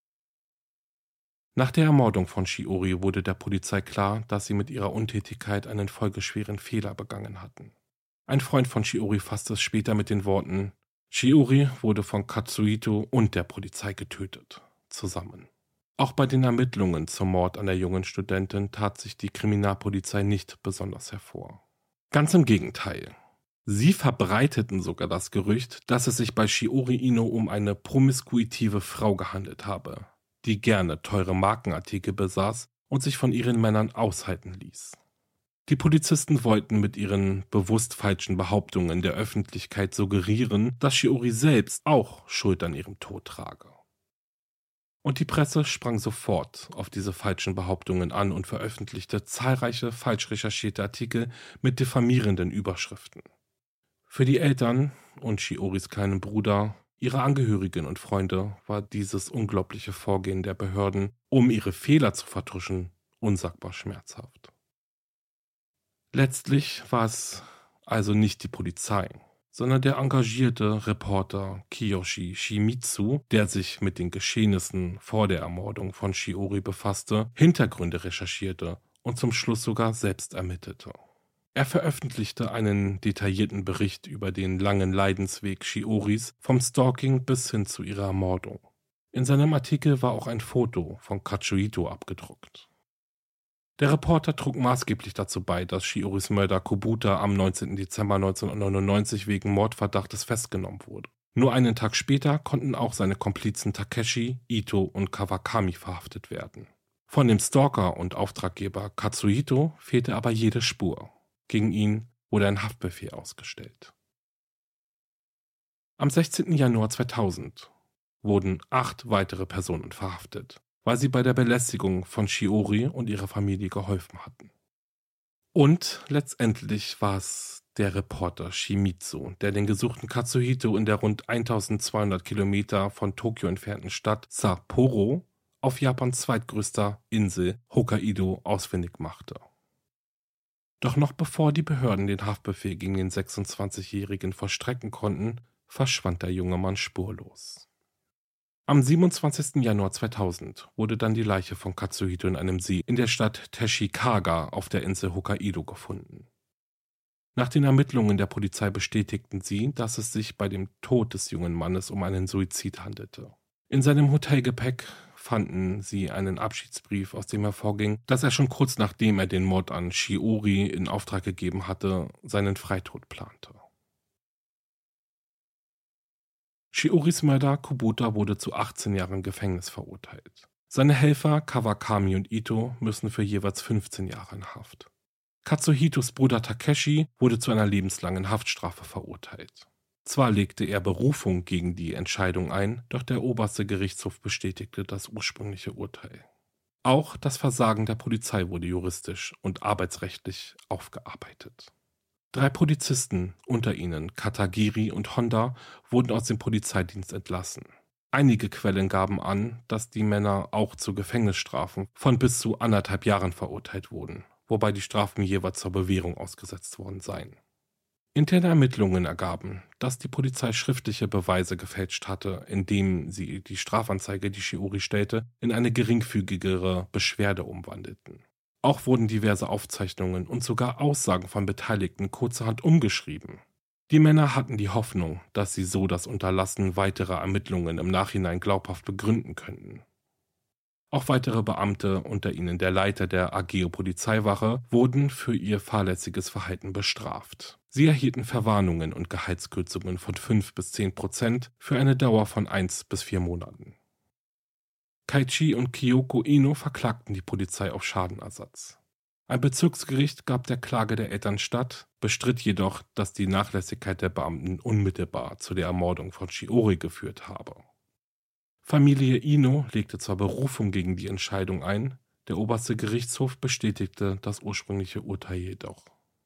Nach der Ermordung von Shiori wurde der Polizei klar, dass sie mit ihrer Untätigkeit einen folgeschweren Fehler begangen hatten. Ein Freund von Shiori fasste es später mit den Worten: Shiori wurde von Katsuhito und der Polizei getötet, zusammen. Auch bei den Ermittlungen zum Mord an der jungen Studentin tat sich die Kriminalpolizei nicht besonders hervor. Ganz im Gegenteil. Sie verbreiteten sogar das Gerücht, dass es sich bei Shiori Ino um eine promiskuitive Frau gehandelt habe, die gerne teure Markenartikel besaß und sich von ihren Männern aushalten ließ. Die Polizisten wollten mit ihren bewusst falschen Behauptungen der Öffentlichkeit suggerieren, dass Shiori selbst auch Schuld an ihrem Tod trage. Und die Presse sprang sofort auf diese falschen Behauptungen an und veröffentlichte zahlreiche falsch recherchierte Artikel mit diffamierenden Überschriften. Für die Eltern und Shioris kleinen Bruder, ihre Angehörigen und Freunde war dieses unglaubliche Vorgehen der Behörden, um ihre Fehler zu vertuschen, unsagbar schmerzhaft. Letztlich war es also nicht die Polizei, sondern der engagierte Reporter Kiyoshi Shimizu, der sich mit den Geschehnissen vor der Ermordung von Shiori befasste, Hintergründe recherchierte und zum Schluss sogar selbst ermittelte. Er veröffentlichte einen detaillierten Bericht über den langen Leidensweg Shioris vom Stalking bis hin zu ihrer Ermordung. In seinem Artikel war auch ein Foto von Katsuhito abgedruckt. Der Reporter trug maßgeblich dazu bei, dass Shioris Mörder Kubota am 19. Dezember 1999 wegen Mordverdachtes festgenommen wurde. Nur einen Tag später konnten auch seine Komplizen Takeshi, Ito und Kawakami verhaftet werden. Von dem Stalker und Auftraggeber Katsuhito fehlte aber jede Spur. Gegen ihn wurde ein Haftbefehl ausgestellt. Am 16. Januar 2000 wurden 8 weitere Personen verhaftet, weil sie bei der Belästigung von Shiori und ihrer Familie geholfen hatten. Und letztendlich war es der Reporter Shimizu, der den gesuchten Katsuhito in der rund 1200 Kilometer von Tokio entfernten Stadt Sapporo auf Japans zweitgrößter Insel Hokkaido ausfindig machte. Doch noch bevor die Behörden den Haftbefehl gegen den 26-Jährigen vollstrecken konnten, verschwand der junge Mann spurlos. Am 27. Januar 2000 wurde dann die Leiche von Katsuhito in einem See in der Stadt Teshikaga auf der Insel Hokkaido gefunden. Nach den Ermittlungen der Polizei bestätigten sie, dass es sich bei dem Tod des jungen Mannes um einen Suizid handelte. In seinem Hotelgepäck fanden sie einen Abschiedsbrief, aus dem hervorging, dass er schon kurz nachdem er den Mord an Shiori in Auftrag gegeben hatte, seinen Freitod plante. Shioris Mörder Kubota wurde zu 18 Jahren Gefängnis verurteilt. Seine Helfer Kawakami und Ito müssen für jeweils 15 Jahre in Haft. Katsuhitos Bruder Takeshi wurde zu einer lebenslangen Haftstrafe verurteilt. Zwar legte er Berufung gegen die Entscheidung ein, doch der oberste Gerichtshof bestätigte das ursprüngliche Urteil. Auch das Versagen der Polizei wurde juristisch und arbeitsrechtlich aufgearbeitet. 3 Polizisten, unter ihnen Katagiri und Honda, wurden aus dem Polizeidienst entlassen. Einige Quellen gaben an, dass die Männer auch zu Gefängnisstrafen von bis zu 1,5 Jahren verurteilt wurden, wobei die Strafen jeweils zur Bewährung ausgesetzt worden seien. Interne Ermittlungen ergaben, dass die Polizei schriftliche Beweise gefälscht hatte, indem sie die Strafanzeige, die Shiori stellte, in eine geringfügigere Beschwerde umwandelten. Auch wurden diverse Aufzeichnungen und sogar Aussagen von Beteiligten kurzerhand umgeschrieben. Die Männer hatten die Hoffnung, dass sie so das Unterlassen weiterer Ermittlungen im Nachhinein glaubhaft begründen könnten. Auch weitere Beamte, unter ihnen der Leiter der Ageo-Polizeiwache, wurden für ihr fahrlässiges Verhalten bestraft. Sie erhielten Verwarnungen und Gehaltskürzungen von 5 bis 10% für eine Dauer von 1 bis 4 Monaten. Keiichi und Kyoko Ino verklagten die Polizei auf Schadenersatz. Ein Bezirksgericht gab der Klage der Eltern statt, bestritt jedoch, dass die Nachlässigkeit der Beamten unmittelbar zu der Ermordung von Shiori geführt habe. Familie Ino legte zwar Berufung gegen die Entscheidung ein, der oberste Gerichtshof bestätigte das ursprüngliche Urteil jedoch.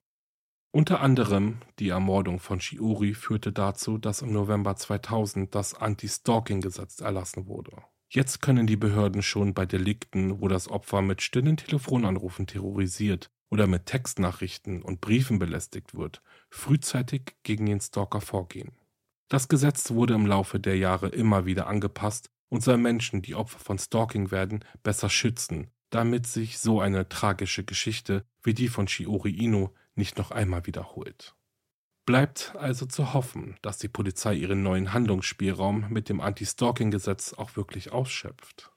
Unter anderem die Ermordung von Shiori führte dazu, dass im November 2000 das Anti-Stalking-Gesetz erlassen wurde. Jetzt können die Behörden schon bei Delikten, wo das Opfer mit stillen Telefonanrufen terrorisiert oder mit Textnachrichten und Briefen belästigt wird, frühzeitig gegen den Stalker vorgehen. Das Gesetz wurde im Laufe der Jahre immer wieder angepasst und soll Menschen, die Opfer von Stalking werden, besser schützen, damit sich so eine tragische Geschichte wie die von Shiori Ino nicht noch einmal wiederholt. Bleibt also zu hoffen, dass die Polizei ihren neuen Handlungsspielraum mit dem Anti-Stalking-Gesetz auch wirklich ausschöpft.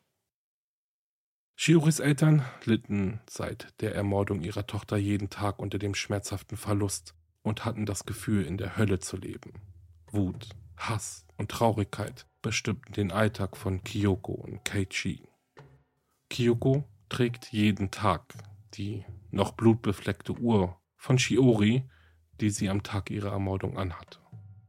Shioris Eltern litten seit der Ermordung ihrer Tochter jeden Tag unter dem schmerzhaften Verlust und hatten das Gefühl, in der Hölle zu leben. Wut, Hass und Traurigkeit bestimmten den Alltag von Kyoko und Keiichi. Kyoko trägt jeden Tag die noch blutbefleckte Uhr von Shiori, die sie am Tag ihrer Ermordung anhatte.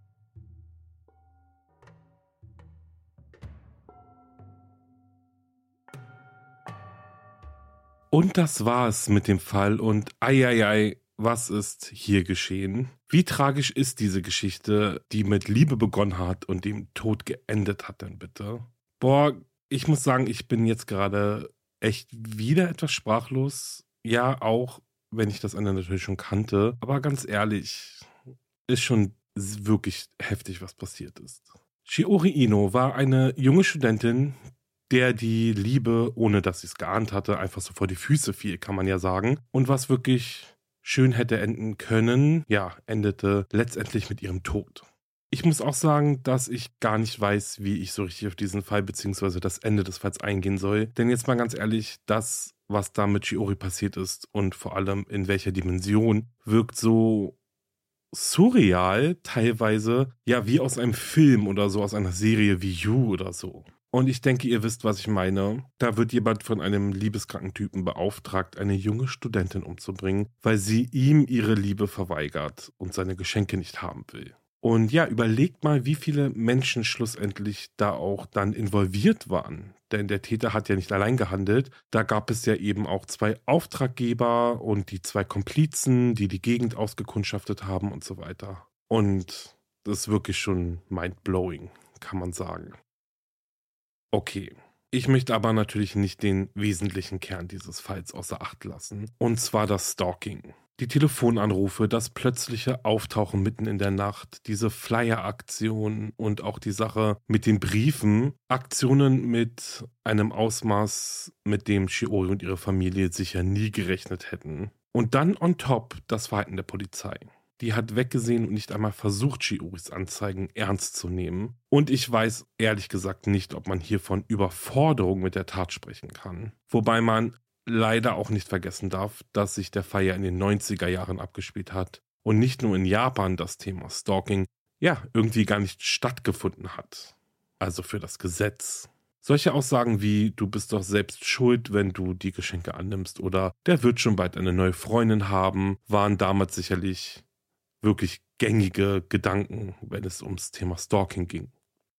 Und das war es mit dem Fall und eieiei, was ist hier geschehen? Wie tragisch ist diese Geschichte, die mit Liebe begonnen hat und dem Tod geendet hat denn bitte? Boah, ich muss sagen, ich bin jetzt gerade echt wieder etwas sprachlos. Ja, auch wenn ich das Ende natürlich schon kannte. Aber ganz ehrlich, ist schon wirklich heftig, was passiert ist. Shiori Ino war eine junge Studentin, der die Liebe, ohne dass sie es geahnt hatte, einfach so vor die Füße fiel, kann man ja sagen. Und was wirklich schön hätte enden können, ja, endete letztendlich mit ihrem Tod. Ich muss auch sagen, dass ich gar nicht weiß, wie ich so richtig auf diesen Fall bzw. das Ende des Falls eingehen soll. Denn jetzt mal ganz ehrlich, das, was da mit Shiori passiert ist und vor allem in welcher Dimension, wirkt so surreal, teilweise, ja, wie aus einem Film oder so, aus einer Serie wie You oder so. Und ich denke, ihr wisst, was ich meine. Da wird jemand von einem liebeskranken Typen beauftragt, eine junge Studentin umzubringen, weil sie ihm ihre Liebe verweigert und seine Geschenke nicht haben will. Und ja, überlegt mal, wie viele Menschen schlussendlich da auch dann involviert waren. Denn der Täter hat ja nicht allein gehandelt. Da gab es ja eben auch 2 Auftraggeber und die 2 Komplizen, die die Gegend ausgekundschaftet haben und so weiter. Und das ist wirklich schon mindblowing, kann man sagen. Okay, ich möchte aber natürlich nicht den wesentlichen Kern dieses Falls außer Acht lassen. Und zwar das Stalking. Die Telefonanrufe, das plötzliche Auftauchen mitten in der Nacht, diese Flyer-Aktion und auch die Sache mit den Briefen. Aktionen mit einem Ausmaß, mit dem Shiori und ihre Familie sicher nie gerechnet hätten. Und dann on top das Verhalten der Polizei. Die hat weggesehen und nicht einmal versucht, Shioris Anzeigen ernst zu nehmen. Und ich weiß ehrlich gesagt nicht, ob man hier von Überforderung mit der Tat sprechen kann. Wobei man leider auch nicht vergessen darf, dass sich der Fall ja in den 90er Jahren abgespielt hat und nicht nur in Japan das Thema Stalking ja irgendwie gar nicht stattgefunden hat. Also für das Gesetz. Solche Aussagen wie, du bist doch selbst schuld, wenn du die Geschenke annimmst oder der wird schon bald eine neue Freundin haben, waren damals sicherlich wirklich gängige Gedanken, wenn es ums Thema Stalking ging.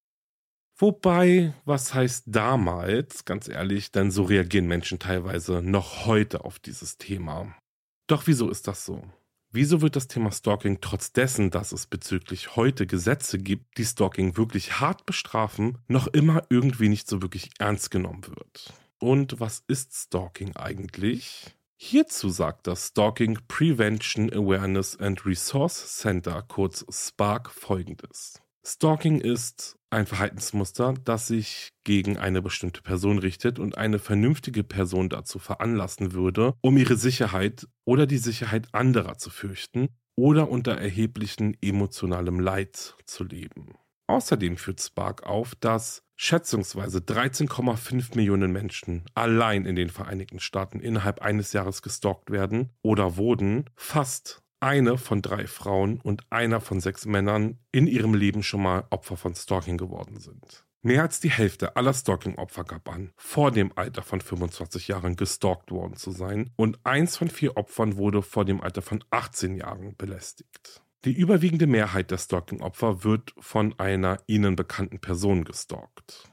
Wobei, was heißt damals, ganz ehrlich, denn so reagieren Menschen teilweise noch heute auf dieses Thema. Doch wieso ist das so? Wieso wird das Thema Stalking trotz dessen, dass es bezüglich heute Gesetze gibt, die Stalking wirklich hart bestrafen, noch immer irgendwie nicht so wirklich ernst genommen wird? Und was ist Stalking eigentlich? Hierzu sagt das Stalking Prevention Awareness and Resource Center, kurz SPARC, Folgendes. Stalking ist ein Verhaltensmuster, das sich gegen eine bestimmte Person richtet und eine vernünftige Person dazu veranlassen würde, um ihre Sicherheit oder die Sicherheit anderer zu fürchten oder unter erheblichem emotionalem Leid zu leben. Außerdem führt SPARC auf, dass schätzungsweise 13,5 Millionen Menschen allein in den Vereinigten Staaten innerhalb eines Jahres gestalkt werden oder wurden, fast eine von 3 Frauen und einer von 6 Männern in ihrem Leben schon mal Opfer von Stalking geworden sind. Mehr als die Hälfte aller Stalking-Opfer gab an, vor dem Alter von 25 Jahren gestalkt worden zu sein und 1 von 4 Opfern wurde vor dem Alter von 18 Jahren belästigt. Die überwiegende Mehrheit der Stalking-Opfer wird von einer ihnen bekannten Person gestalkt.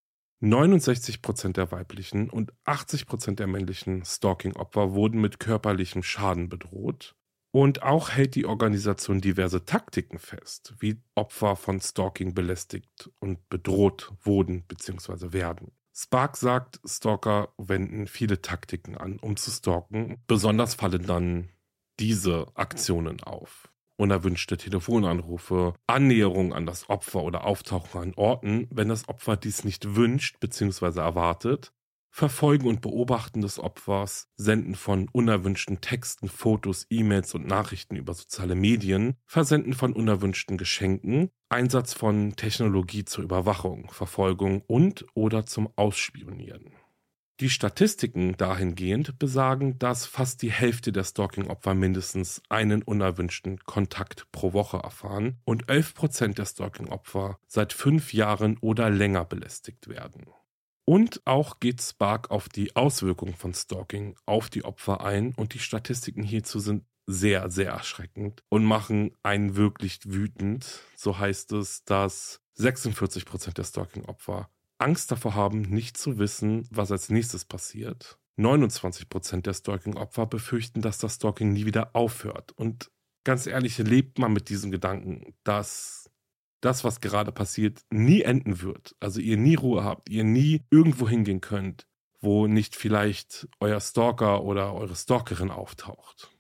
69% der weiblichen und 80% der männlichen Stalking-Opfer wurden mit körperlichem Schaden bedroht. Und auch hält die Organisation diverse Taktiken fest, wie Opfer von Stalking belästigt und bedroht wurden bzw. werden. SPARC sagt, Stalker wenden viele Taktiken an, um zu stalken. Besonders fallen dann diese Aktionen auf. Unerwünschte Telefonanrufe, Annäherung an das Opfer oder Auftauchen an Orten, wenn das Opfer dies nicht wünscht bzw. erwartet. Verfolgen und Beobachten des Opfers, Senden von unerwünschten Texten, Fotos, E-Mails und Nachrichten über soziale Medien, Versenden von unerwünschten Geschenken, Einsatz von Technologie zur Überwachung, Verfolgung und oder zum Ausspionieren. Die Statistiken dahingehend besagen, dass fast die Hälfte der Stalking-Opfer mindestens einen unerwünschten Kontakt pro Woche erfahren und 11% der Stalking-Opfer seit 5 Jahren oder länger belästigt werden. Und auch geht SPARC auf die Auswirkungen von Stalking auf die Opfer ein und die Statistiken hierzu sind sehr, sehr erschreckend und machen einen wirklich wütend. So heißt es, dass 46% der Stalking-Opfer Angst davor haben, nicht zu wissen, was als nächstes passiert. 29% der Stalking-Opfer befürchten, dass das Stalking nie wieder aufhört. Und ganz ehrlich, lebt man mit diesem Gedanken, dass das, was gerade passiert, nie enden wird. Also ihr nie Ruhe habt, ihr nie irgendwo hingehen könnt, wo nicht vielleicht euer Stalker oder eure Stalkerin auftaucht.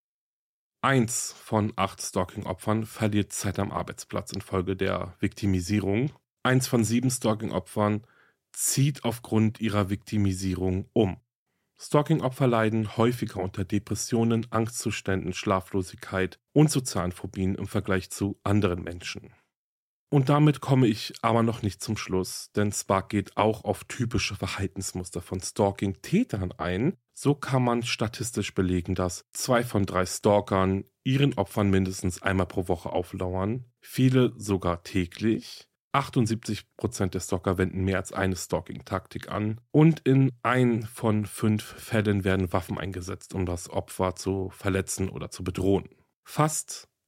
1 von 8 Stalking-Opfern verliert Zeit am Arbeitsplatz infolge der Viktimisierung. 1 von 7 Stalking-Opfern zieht aufgrund ihrer Viktimisierung um. Stalking-Opfer leiden häufiger unter Depressionen, Angstzuständen, Schlaflosigkeit und sozialen Phobien im Vergleich zu anderen Menschen. Und damit komme ich aber noch nicht zum Schluss, denn SPARC geht auch auf typische Verhaltensmuster von Stalking-Tätern ein. So kann man statistisch belegen, dass 2 von 3 Stalkern ihren Opfern mindestens einmal pro Woche auflauern, viele sogar täglich. 78% der Stalker wenden mehr als eine Stalking-Taktik an und in 1 von 5 Fällen werden Waffen eingesetzt, um das Opfer zu verletzen oder zu bedrohen. Fast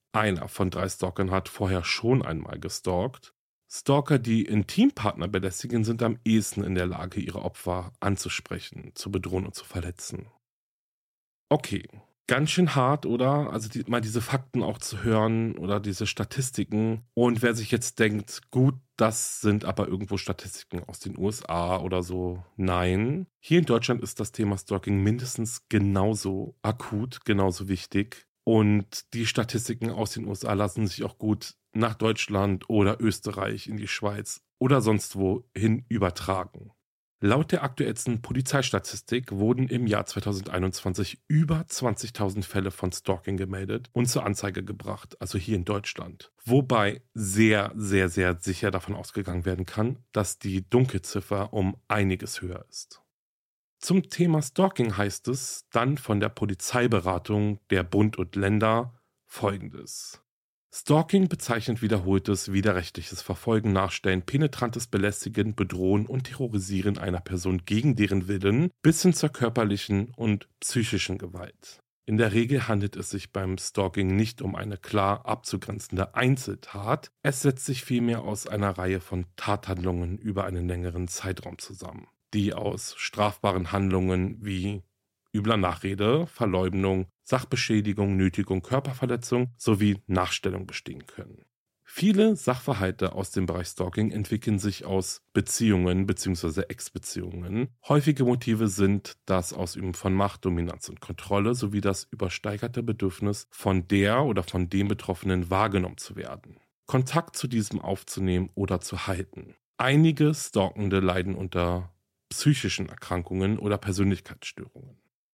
einer von 3 Stalkern hat vorher schon einmal gestalkt. Stalker, die Intimpartner belästigen, sind am ehesten in der Lage, ihre Opfer anzusprechen, zu bedrohen und zu verletzen. Okay, ganz schön hart, oder? Also mal diese Fakten auch zu hören oder diese Statistiken. Und wer sich jetzt denkt, gut, das sind aber irgendwo Statistiken aus den USA oder so. Nein, hier in Deutschland ist das Thema Stalking mindestens genauso akut, genauso wichtig. Und die Statistiken aus den USA lassen sich auch gut nach Deutschland oder Österreich, in die Schweiz oder sonst wo hin übertragen. Laut der aktuellsten Polizeistatistik wurden im Jahr 2021 über 20.000 Fälle von Stalking gemeldet und zur Anzeige gebracht, also hier in Deutschland. Wobei sehr, sehr, sehr sicher davon ausgegangen werden kann, dass die Dunkelziffer um einiges höher ist. Zum Thema Stalking heißt es dann von der Polizeiberatung der Bund und Länder Folgendes. Stalking bezeichnet wiederholtes, widerrechtliches Verfolgen, Nachstellen, penetrantes Belästigen, Bedrohen und Terrorisieren einer Person gegen deren Willen bis hin zur körperlichen und psychischen Gewalt. In der Regel handelt es sich beim Stalking nicht um eine klar abzugrenzende Einzeltat, es setzt sich vielmehr aus einer Reihe von Tathandlungen über einen längeren Zeitraum zusammen, die aus strafbaren Handlungen wie übler Nachrede, Verleumdung, Sachbeschädigung, Nötigung, Körperverletzung sowie Nachstellung bestehen können. Viele Sachverhalte aus dem Bereich Stalking entwickeln sich aus Beziehungen bzw. Ex-Beziehungen. Häufige Motive sind das Ausüben von Macht, Dominanz und Kontrolle sowie das übersteigerte Bedürfnis, von der oder von dem Betroffenen wahrgenommen zu werden, Kontakt zu diesem aufzunehmen oder zu halten. Einige Stalkende leiden unter psychischen Erkrankungen oder Persönlichkeitsstörungen.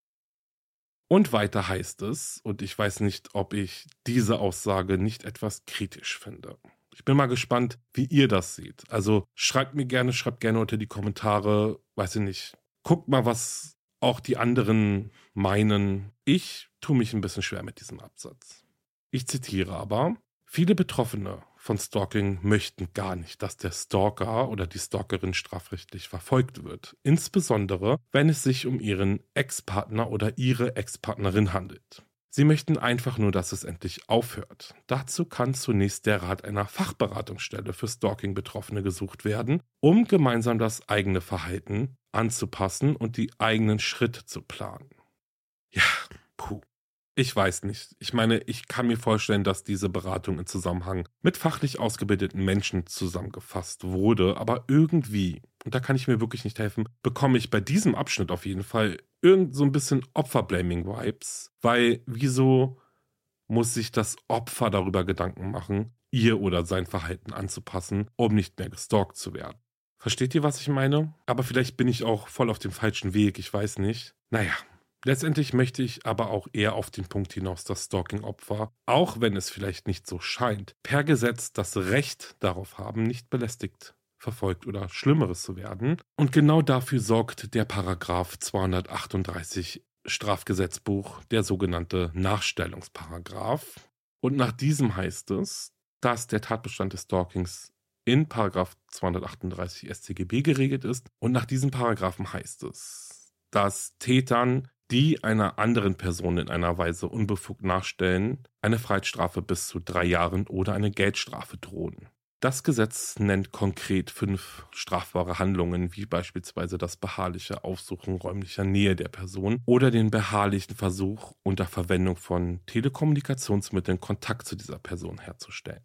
Und weiter heißt es, und ich weiß nicht, ob ich diese Aussage nicht etwas kritisch finde. Ich bin mal gespannt, wie ihr das seht. Also schreibt gerne unter die Kommentare, weiß ich nicht, guckt mal, was auch die anderen meinen. Ich tue mich ein bisschen schwer mit diesem Absatz. Ich zitiere aber: Viele Betroffene von Stalking möchten gar nicht, dass der Stalker oder die Stalkerin strafrechtlich verfolgt wird. Insbesondere, wenn es sich um ihren Ex-Partner oder ihre Ex-Partnerin handelt. Sie möchten einfach nur, dass es endlich aufhört. Dazu kann zunächst der Rat einer Fachberatungsstelle für Stalking-Betroffene gesucht werden, um gemeinsam das eigene Verhalten anzupassen und die eigenen Schritte zu planen. Ja, puh. Ich weiß nicht. Ich meine, ich kann mir vorstellen, dass diese Beratung im Zusammenhang mit fachlich ausgebildeten Menschen zusammengefasst wurde, aber irgendwie, und da kann ich mir wirklich nicht helfen, bekomme ich bei diesem Abschnitt auf jeden Fall irgend so ein bisschen Opfer-Blaming-Vibes, weil wieso muss sich das Opfer darüber Gedanken machen, ihr oder sein Verhalten anzupassen, um nicht mehr gestalkt zu werden? Versteht ihr, was ich meine? Aber vielleicht bin ich auch voll auf dem falschen Weg, ich weiß nicht. Naja. Letztendlich möchte ich aber auch eher auf den Punkt hinaus, dass Stalking-Opfer, auch wenn es vielleicht nicht so scheint, per Gesetz das Recht darauf haben, nicht belästigt, verfolgt oder Schlimmeres zu werden. Und genau dafür sorgt der Paragraph 238 Strafgesetzbuch, der sogenannte Nachstellungsparagraph. Und nach diesem heißt es, dass der Tatbestand des Stalkings in Paragraph 238 StGB geregelt ist. Und nach diesem Paragraphen heißt es, dass Tätern, die einer anderen Person in einer Weise unbefugt nachstellen, eine Freiheitsstrafe bis zu 3 Jahren oder eine Geldstrafe drohen. Das Gesetz nennt konkret 5 strafbare Handlungen, wie beispielsweise das beharrliche Aufsuchen räumlicher Nähe der Person oder den beharrlichen Versuch, unter Verwendung von Telekommunikationsmitteln Kontakt zu dieser Person herzustellen.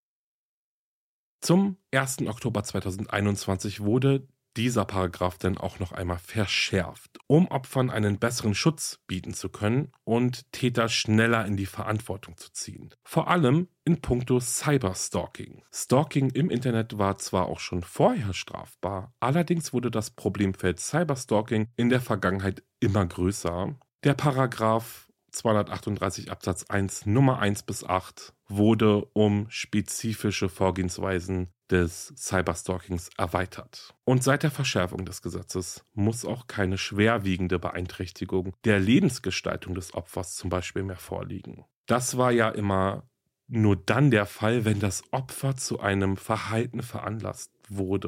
Zum 1. Oktober 2021 wurde dieser Paragraph dann auch noch einmal verschärft, um Opfern einen besseren Schutz bieten zu können und Täter schneller in die Verantwortung zu ziehen. Vor allem in puncto Cyberstalking. Stalking im Internet war zwar auch schon vorher strafbar, allerdings wurde das Problemfeld Cyberstalking in der Vergangenheit immer größer. Der Paragraph 238 Absatz 1 Nummer 1 bis 8 wurde um spezifische Vorgehensweisen des Cyberstalkings erweitert. Und seit der Verschärfung des Gesetzes muss auch keine schwerwiegende Beeinträchtigung der Lebensgestaltung des Opfers zum Beispiel mehr vorliegen. Das war ja immer nur dann der Fall, wenn das Opfer zu einem Verhalten veranlasst wurde,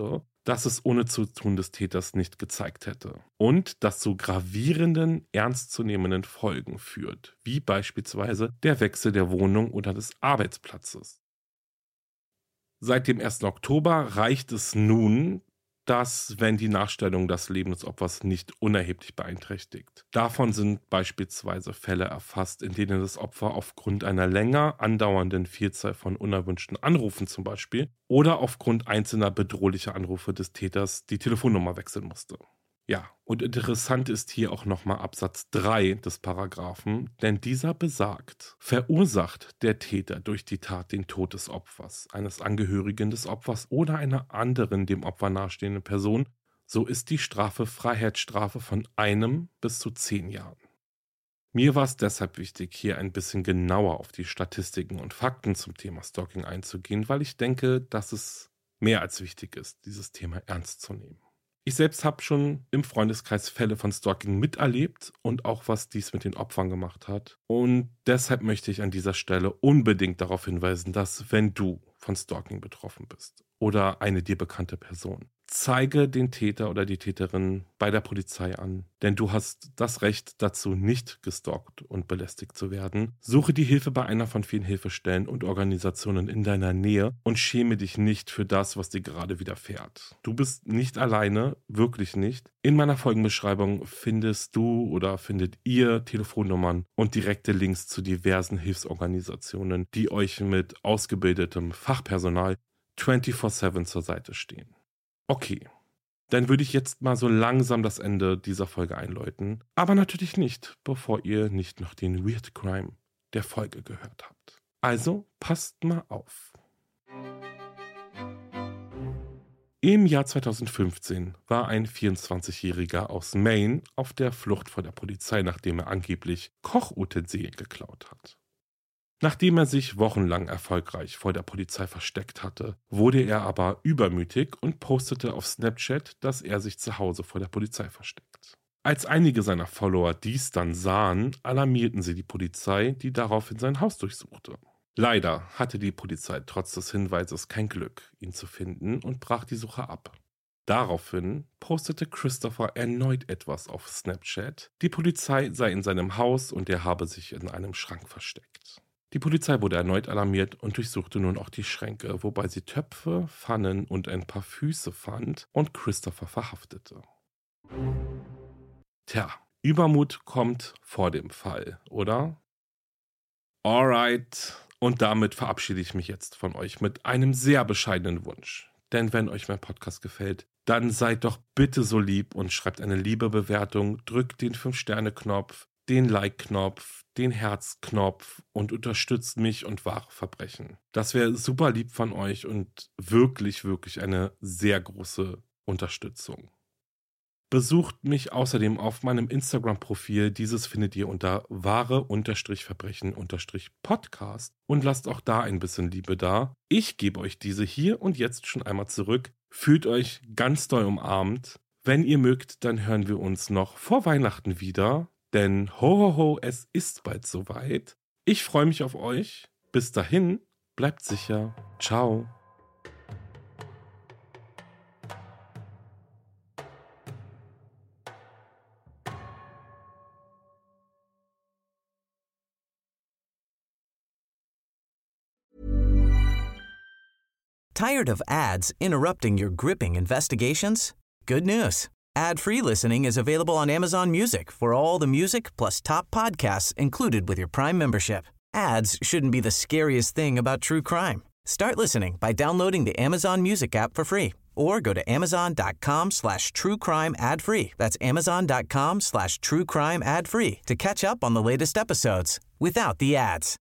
dass es ohne Zutun des Täters nicht gezeigt hätte und das zu gravierenden, ernstzunehmenden Folgen führt, wie beispielsweise der Wechsel der Wohnung oder des Arbeitsplatzes. Seit dem 1. Oktober reicht es nun, dass, wenn die Nachstellung das Leben des Opfers nicht unerheblich beeinträchtigt. Davon sind beispielsweise Fälle erfasst, in denen das Opfer aufgrund einer länger andauernden Vielzahl von unerwünschten Anrufen zum Beispiel oder aufgrund einzelner bedrohlicher Anrufe des Täters die Telefonnummer wechseln musste. Ja, und interessant ist hier auch nochmal Absatz 3 des Paragraphen, denn dieser besagt, verursacht der Täter durch die Tat den Tod des Opfers, eines Angehörigen des Opfers oder einer anderen dem Opfer nahestehenden Person, so ist die Strafe Freiheitsstrafe von 1 bis zu 10 Jahren. Mir war es deshalb wichtig, hier ein bisschen genauer auf die Statistiken und Fakten zum Thema Stalking einzugehen, weil ich denke, dass es mehr als wichtig ist, dieses Thema ernst zu nehmen. Ich selbst habe schon im Freundeskreis Fälle von Stalking miterlebt und auch was dies mit den Opfern gemacht hat. Und deshalb möchte ich an dieser Stelle unbedingt darauf hinweisen, dass wenn du von Stalking betroffen bist oder eine dir bekannte Person, zeige den Täter oder die Täterin bei der Polizei an, denn du hast das Recht dazu, nicht gestalkt und belästigt zu werden. Suche die Hilfe bei einer von vielen Hilfestellen und Organisationen in deiner Nähe und schäme dich nicht für das, was dir gerade widerfährt. Du bist nicht alleine, wirklich nicht. In meiner Folgenbeschreibung findest du oder findet ihr Telefonnummern und direkte Links zu diversen Hilfsorganisationen, die euch mit ausgebildetem Fachpersonal 24/7 zur Seite stehen. Okay, dann würde ich jetzt mal so langsam das Ende dieser Folge einläuten, aber natürlich nicht, bevor ihr nicht noch den Weird Crime der Folge gehört habt. Also passt mal auf. Im Jahr 2015 war ein 24-Jähriger aus Maine auf der Flucht vor der Polizei, nachdem er angeblich Kochutensilien geklaut hat. Nachdem er sich wochenlang erfolgreich vor der Polizei versteckt hatte, wurde er aber übermütig und postete auf Snapchat, dass er sich zu Hause vor der Polizei versteckt. Als einige seiner Follower dies dann sahen, alarmierten sie die Polizei, die daraufhin sein Haus durchsuchte. Leider hatte die Polizei trotz des Hinweises kein Glück, ihn zu finden und brach die Suche ab. Daraufhin postete Christopher erneut etwas auf Snapchat. Die Polizei sei in seinem Haus und er habe sich in einem Schrank versteckt. Die Polizei wurde erneut alarmiert und durchsuchte nun auch die Schränke, wobei sie Töpfe, Pfannen und ein paar Füße fand und Christopher verhaftete. Tja, Übermut kommt vor dem Fall, oder? Alright, und damit verabschiede ich mich jetzt von euch mit einem sehr bescheidenen Wunsch. Denn wenn euch mein Podcast gefällt, dann seid doch bitte so lieb und schreibt eine liebe Bewertung, drückt den 5-Sterne-Knopf, den Like-Knopf, den Herz-Knopf und unterstützt mich und wahre Verbrechen. Das wäre super lieb von euch und wirklich, wirklich eine sehr große Unterstützung. Besucht mich außerdem auf meinem Instagram-Profil. Dieses findet ihr unter wahre-verbrechen-podcast und lasst auch da ein bisschen Liebe da. Ich gebe euch diese hier und jetzt schon einmal zurück. Fühlt euch ganz doll umarmt. Wenn ihr mögt, dann hören wir uns noch vor Weihnachten wieder. Denn ho ho ho, es ist bald soweit. Ich freue mich auf euch. Bis dahin, bleibt sicher. Ciao. Tired of ads interrupting your gripping investigations? Good news. Ad-free listening is available on Amazon Music for all the music plus top podcasts included with your Prime membership. Ads shouldn't be the scariest thing about true crime. Start listening by downloading the Amazon Music app for free or go to amazon.com/truecrime ad-free. That's amazon.com/truecrime ad-free to catch up on the latest episodes without the ads.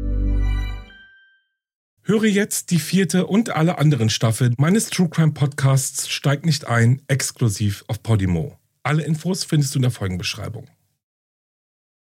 Höre jetzt die 4. und alle anderen Staffeln meines True Crime Podcasts Steig nicht ein, exklusiv auf Podimo. Alle Infos findest du in der Folgenbeschreibung.